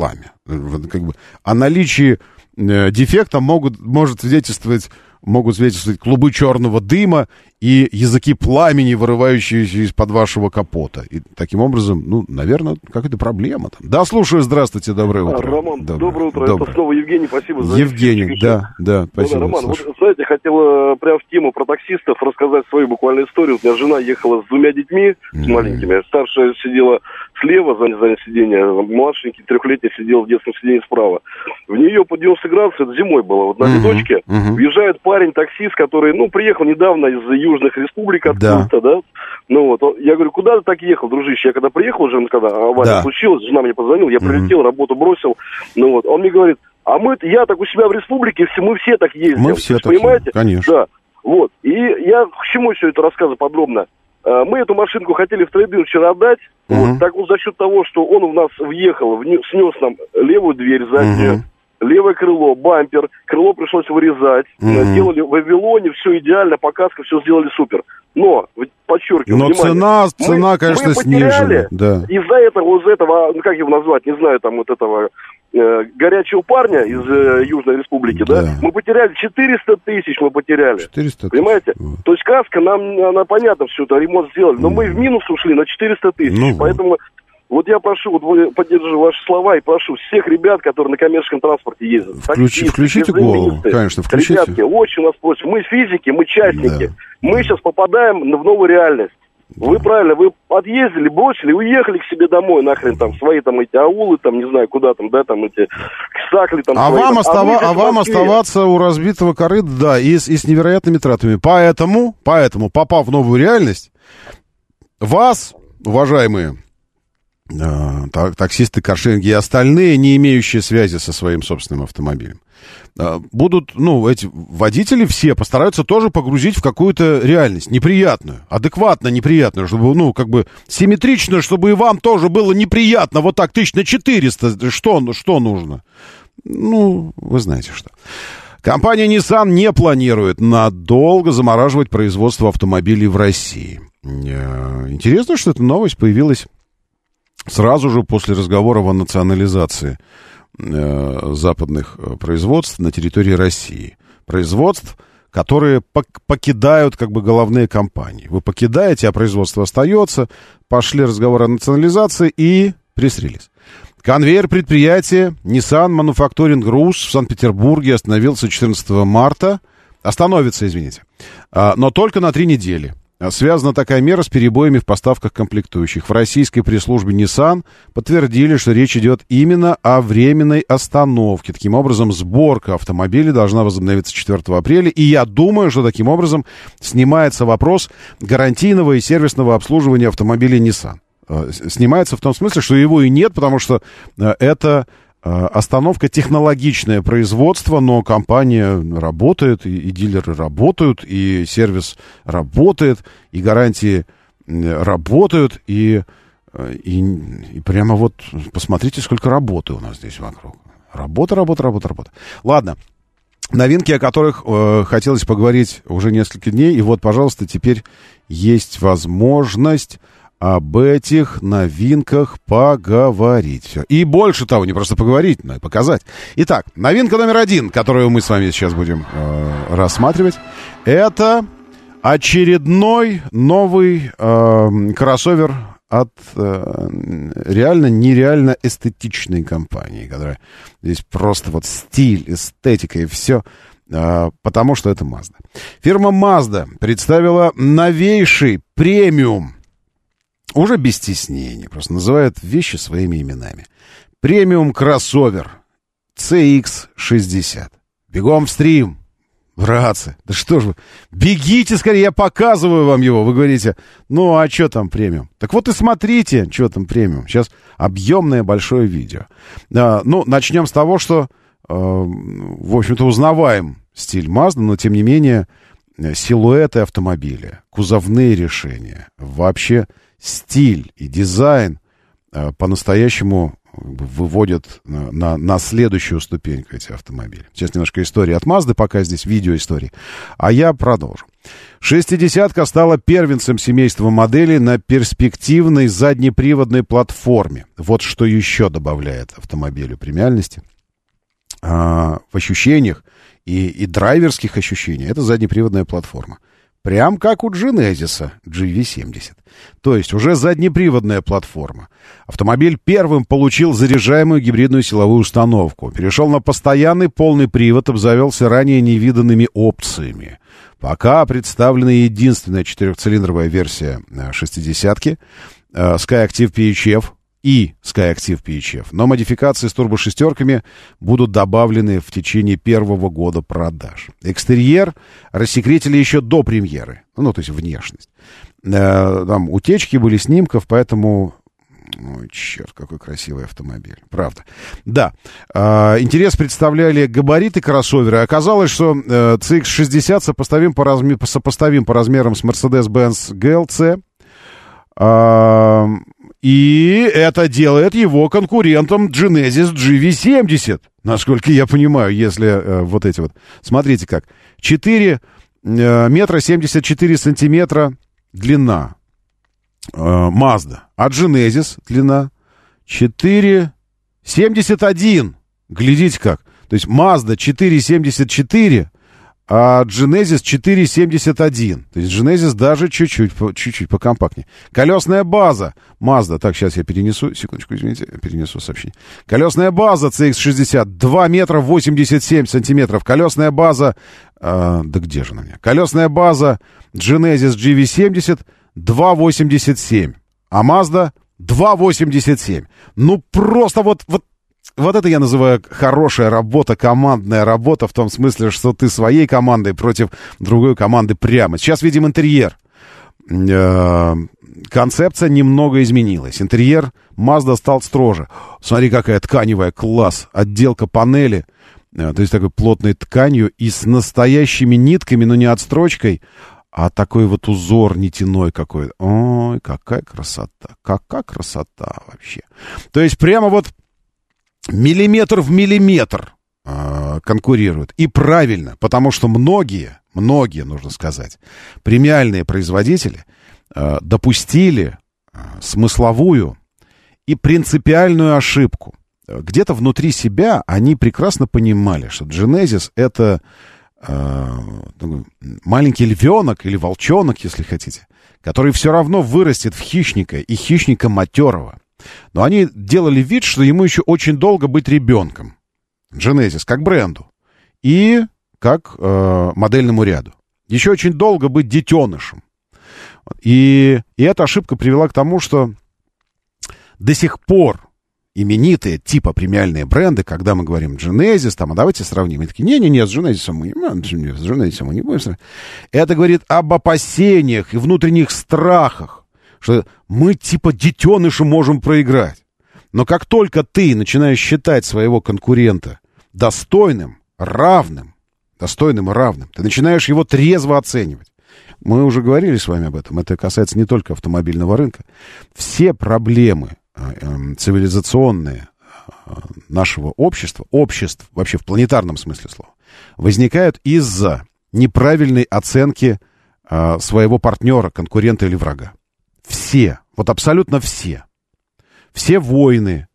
О наличии дефекта могут свидетельствовать клубы черного дыма и языки пламени, вырывающиеся из-под вашего капота. И таким образом, наверное, какая-то проблема там. Да, слушаю, здравствуйте, доброе утро. Роман, доброе утро. Это снова Евгений, спасибо за... Евгений, да, спасибо. Роман, знаете, хотел прямо в тему про таксистов рассказать свою буквальную историю. У меня жена ехала с 2 детьми, с маленькими. Старшая сидела слева, за сиденье, младшенький, 3-летний сидел в детском сиденье справа. В нее по 90 градусов, это зимой было, вот на видочке, въезжает парень, таксист, который, приехал недавно из южных республик откуда-то, да. Я говорю, куда ты так ехал, дружище? Я когда приехал уже, когда авария случилась, жена мне позвонила, я прилетел, работу бросил, он мне говорит, я так у себя в республике, мы все так ездим. Мы все так, понимаете? Конечно. Да, и я к чему все это рассказываю подробно? Мы эту машинку хотели в трейд-ин вчера отдать, так вот за счет того, что он у нас въехал, снес нам левую дверь заднюю, левое крыло, бампер, крыло пришлось вырезать, делали в Вавилоне, все идеально, показка, все сделали супер. Но, подчеркиваю, внимание, цена, конечно, снижена. Да. Из-за этого, как его назвать, не знаю, там этого горячего парня из Южной Республики, да, мы потеряли 400 тысяч, 400 понимаете? То есть каска, она понятно, все это, ремонт сделали, но мы в минус ушли на 400 тысяч, поэтому... Вот я прошу, поддерживаю ваши слова и прошу всех ребят, которые на коммерческом транспорте ездят. Включите голову, конечно, включите. Ребятки, очень вас просим. Мы физики, мы частники. Да. Мы сейчас попадаем в новую реальность. Вы правильно, вы отъездили, бросили, уехали к себе домой, нахрен там свои там эти аулы, там не знаю куда там, да, там эти сакли там. Вам оставаться у разбитого корыта, да, и с невероятными тратами. Поэтому, попав в новую реальность, вас, уважаемые таксисты, каршеринги и остальные, не имеющие связи со своим собственным автомобилем, будут, эти водители все постараются тоже погрузить в какую-то реальность неприятную, адекватно неприятную, чтобы, симметрично, чтобы и вам тоже было неприятно. Вот так, 1400, что нужно? Вы знаете что. Компания Nissan не планирует надолго замораживать производство автомобилей в России. Интересно, что эта новость появилась сразу же после разговоров о национализации западных производств на территории России. Производств, которые покидают как бы головные компании. Вы покидаете, а производство остается. Пошли разговоры о национализации и пресс-релиз. Конвейер предприятия Nissan Manufacturing Rus в Санкт-Петербурге остановился 14 марта. Остановится, извините. Но только на 3 недели. Связана такая мера с перебоями в поставках комплектующих. В российской пресс-службе Nissan подтвердили, что речь идет именно о временной остановке. Таким образом, сборка автомобилей должна возобновиться 4 апреля. И я думаю, что таким образом снимается вопрос гарантийного и сервисного обслуживания автомобилей Nissan. Снимается в том смысле, что его и нет, потому что это остановка, технологичное производство, но компания работает, и дилеры работают, и сервис работает, и гарантии работают, и прямо вот посмотрите, сколько работы у нас здесь вокруг. Работа. Ладно, новинки, о которых хотелось поговорить уже несколько дней, и вот, пожалуйста, теперь есть возможность об этих новинках поговорить. Все. И больше того, не просто поговорить, но и показать. Итак, новинка номер 1, которую мы с вами сейчас будем рассматривать, это очередной новый кроссовер от реально нереально эстетичной компании, которая здесь просто вот стиль, эстетика и все, потому что это Mazda. Фирма Mazda представила новейший премиум, уже без стеснения, просто называют вещи своими именами. Премиум кроссовер CX-60. Бегом в стрим, братцы. Да что ж вы, бегите скорее, я показываю вам его. Вы говорите, ну а что там премиум? Так вот и смотрите, что там премиум. Сейчас объемное большое видео. Ну, начнем с того, что, в общем-то, узнаваем стиль Mazda, но тем не менее силуэты автомобиля, кузовные решения, вообще стиль и дизайн по-настоящему выводят на следующую ступеньку эти автомобили. Сейчас немножко истории от Mazda, пока здесь видеоистории. А я продолжу. 60-ка стала первенцем семейства моделей на перспективной заднеприводной платформе. Вот что еще добавляет автомобилю премиальности. В ощущениях и драйверских ощущениях это заднеприводная платформа. Прям как у Genesis GV70. То есть уже заднеприводная платформа. Автомобиль первым получил заряжаемую гибридную силовую установку. Перешел на постоянный полный привод, обзавелся ранее невиданными опциями. Пока представлена единственная 4-цилиндровая версия 60-ки Skyactiv PHEV и Skyactiv PHEV. Но модификации с турбошестерками будут добавлены в течение первого года продаж. Экстерьер рассекретили еще до премьеры. Ну, то есть внешность. Там утечки были снимков, поэтому... Ой, черт, какой красивый автомобиль. Правда. Да. Интерес представляли габариты кроссовера. Оказалось, что CX-60 сопоставим по размерам с Mercedes-Benz GLC. И это делает его конкурентом Genesis GV70. Насколько я понимаю, если вот эти вот... Смотрите как. 4 метра 74 сантиметра длина Mazda. А Genesis длина 4,71. Глядите как. То есть Mazda 4,74, а Genesis 4,71. То есть Genesis даже чуть-чуть покомпактнее. Колесная база Mazda. Так, сейчас я перенесу. Секундочку, извините, перенесу сообщение. Колесная база CX-60 2 метра 87 сантиметров. Колесная база... да где же она у меня? Колесная база Genesis GV70 2,87. А Mazda 2,87. Ну, просто вот это я называю хорошая работа, командная работа, в том смысле, что ты своей командой против другой команды прямо. Сейчас видим интерьер. Концепция немного изменилась. Интерьер Mazda стал строже. Смотри, какая тканевая, класс. Отделка панели, то есть такой плотной тканью и с настоящими нитками, но не отстрочкой, а такой вот узор нитяной какой-то. Ой, какая красота. Какая красота вообще. То есть прямо вот миллиметр в миллиметр конкурируют. И правильно, потому что многие, нужно сказать, премиальные производители допустили смысловую и принципиальную ошибку. Где-то внутри себя они прекрасно понимали, что Genesis — это маленький львенок или волчонок, если хотите, который все равно вырастет в хищника, и хищника матерого. Но они делали вид, что ему еще очень долго быть ребенком. Genesis как бренду и как модельному ряду. Еще очень долго быть детенышем. И эта ошибка привела к тому, что до сих пор именитые типа премиальные бренды, когда мы говорим Genesis, там, а давайте сравним. И такие, не-не-не, с Genesis мы не будем. Это говорит об опасениях и внутренних страхах, что мы типа детеныши можем проиграть. Но как только ты начинаешь считать своего конкурента достойным и равным, ты начинаешь его трезво оценивать. Мы уже говорили с вами об этом. Это касается не только автомобильного рынка. Все проблемы цивилизационные нашего обществ вообще в планетарном смысле слова, возникают из-за неправильной оценки своего партнера, конкурента или врага. Все, вот абсолютно все. Все войны,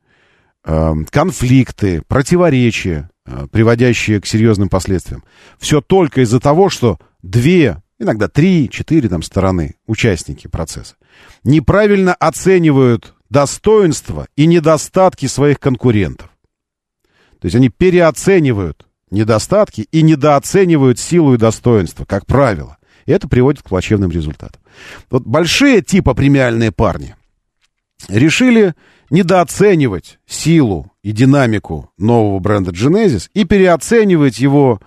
конфликты, противоречия, приводящие к серьезным последствиям. Все только из-за того, что иногда 3-4 там стороны, участники процесса, неправильно оценивают достоинства и недостатки своих конкурентов. То есть они переоценивают недостатки и недооценивают силу и достоинство, как правило. И это приводит к плачевным результатам. Вот большие типа премиальные парни решили недооценивать силу и динамику нового бренда Genesis и переоценивать его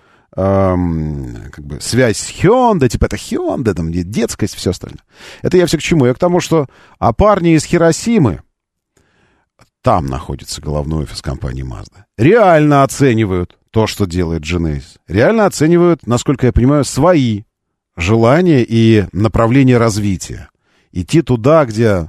связь с Hyundai, типа это Hyundai, там детскость, все остальное. Это я все к чему? Я к тому, что парни из Хиросимы, там находится головной офис компании Mazda, реально оценивают то, что делает Genesis. Реально оценивают, насколько я понимаю, свои желания и направления развития. Идти туда, где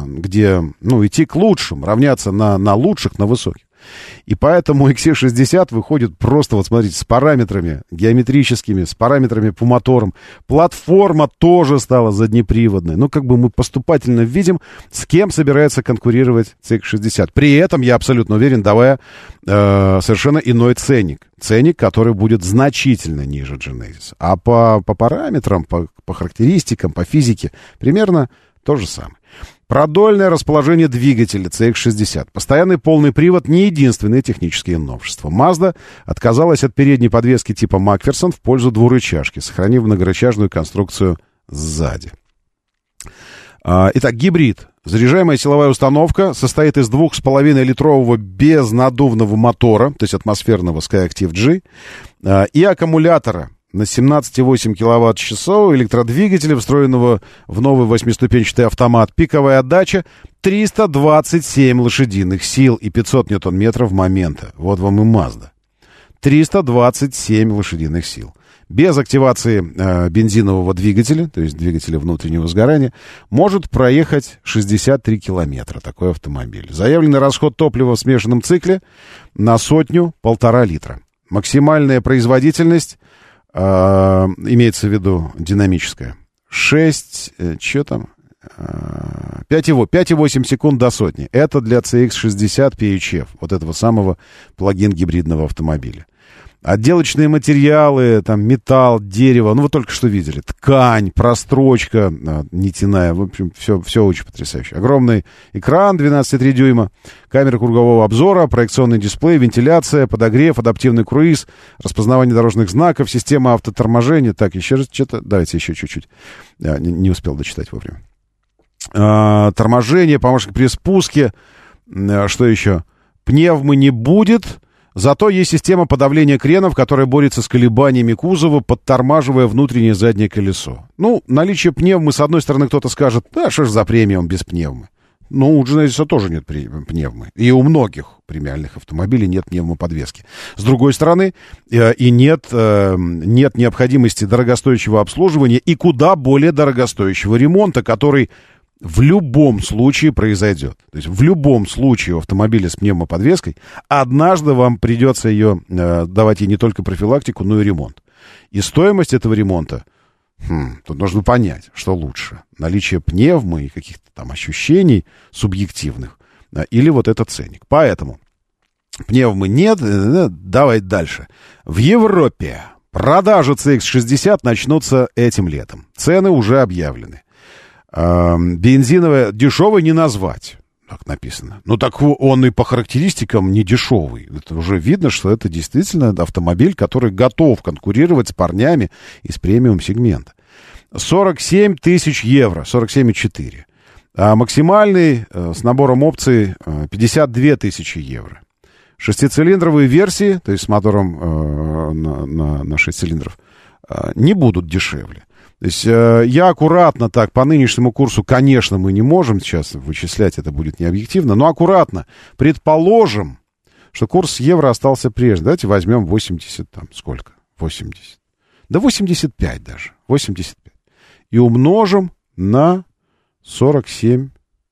идти к лучшим, равняться на лучших, на высоких. И поэтому XC60 выходит просто, вот смотрите, с параметрами геометрическими, с параметрами по моторам. Платформа тоже стала заднеприводной. Мы поступательно видим, с кем собирается конкурировать CX-60. При этом, я абсолютно уверен, давая совершенно иной ценник. Ценник, который будет значительно ниже Genesis. А по параметрам, по характеристикам, по физике примерно то же самое. Продольное расположение двигателя CX-60. Постоянный полный привод — не единственные технические новшества. Mazda отказалась от передней подвески типа Макферсон в пользу двурычажки, сохранив многорычажную конструкцию сзади. Итак, гибрид. Заряжаемая силовая установка состоит из 2,5-литрового безнаддувного мотора, то есть атмосферного Skyactiv G, и аккумулятора на 17,8 киловатт-часов, электродвигателя, встроенного в новый 8-ступенчатый автомат. Пиковая отдача 327 лошадиных сил и 500 ньютон-метров момента. Вот вам и Mazda. 327 лошадиных сил. Без активации бензинового двигателя, то есть двигателя внутреннего сгорания, может проехать 63 километра такой автомобиль. Заявленный расход топлива в смешанном цикле на 1,5 литра. Максимальная производительность, имеется в виду динамическая, 5,8 секунд до сотни. Это для CX-60 PHEV, вот этого самого плагин-гибридного автомобиля. Отделочные материалы, там металл, дерево, вы только что видели. Ткань, прострочка нитяная, в общем, все очень потрясающе. Огромный экран 12,3 дюйма, камера кругового обзора, проекционный дисплей, вентиляция, подогрев, адаптивный круиз, распознавание дорожных знаков, система автоторможения. Так, еще раз что-то, давайте еще чуть-чуть. Я не успел дочитать вовремя. Торможение, помощник при спуске, что еще? Пневмы не будет. Зато есть система подавления кренов, которая борется с колебаниями кузова, подтормаживая внутреннее заднее колесо. Наличие пневмы, с одной стороны, кто-то скажет, что ж за премиум без пневмы. У Genesis тоже нет пневмы. И у многих премиальных автомобилей нет пневмоподвески. С другой стороны, и нет необходимости дорогостоящего обслуживания и куда более дорогостоящего ремонта, который в любом случае произойдет. То есть в любом случае у автомобиля с пневмоподвеской однажды вам придется давать ей не только профилактику, но и ремонт. И стоимость этого ремонта, тут нужно понять, что лучше. Наличие пневмы и каких-то там ощущений субъективных или вот этот ценник. Поэтому пневмы нет, давай дальше. В Европе продажи CX-60 начнутся этим летом. Цены уже объявлены. Бензиновая дешевой не назвать, как написано. Ну, так он и по характеристикам не дешевый. Это уже видно, что это действительно автомобиль, который готов конкурировать с парнями из премиум-сегмента. 47 тысяч евро, 47,4. А максимальный с набором опций 52 тысячи евро. Шестицилиндровые версии, то есть с мотором на 6 цилиндров, не будут дешевле. То есть я аккуратно так, по нынешнему курсу, конечно, мы не можем сейчас вычислять, это будет необъективно, но аккуратно предположим, что курс евро остался прежним. Давайте возьмем 80, там сколько? 80. Да 85 даже. 85. И умножим на 47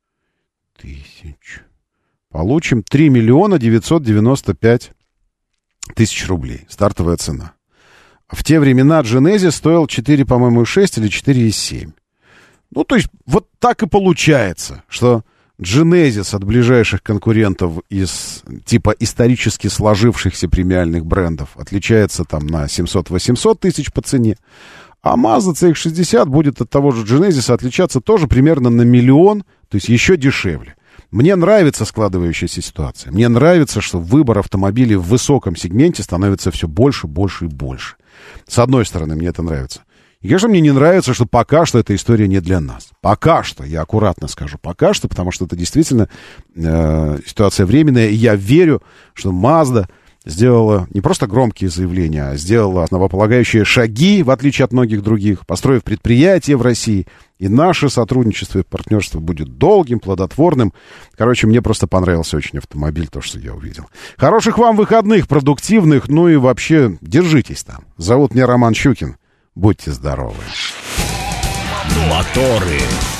тысяч. Получим 3 миллиона 995 тысяч рублей. Стартовая цена. В те времена Genesis стоил 4, по-моему, 6 или 4,7. Ну, то есть, вот так и получается, что Genesis от ближайших конкурентов из типа исторически сложившихся премиальных брендов отличается там на 700-800 тысяч по цене, а Mazda CX-60 будет от того же Genesis отличаться тоже примерно на миллион, то есть еще дешевле. Мне нравится складывающаяся ситуация. Мне нравится, что выбор автомобилей в высоком сегменте становится все больше, больше и больше. С одной стороны, мне это нравится. И, конечно, мне не нравится, что пока что эта история не для нас. Пока что, я аккуратно скажу, пока что, потому что это действительно ситуация временная. И я верю, что Mazda сделала не просто громкие заявления, а сделала основополагающие шаги, в отличие от многих других, построив предприятия в России. И наше сотрудничество и партнерство будет долгим, плодотворным. Короче, мне просто понравился очень автомобиль, то, что я увидел. Хороших вам выходных, продуктивных, ну и вообще держитесь там. Зовут меня Роман Щукин. Будьте здоровы. Моторы.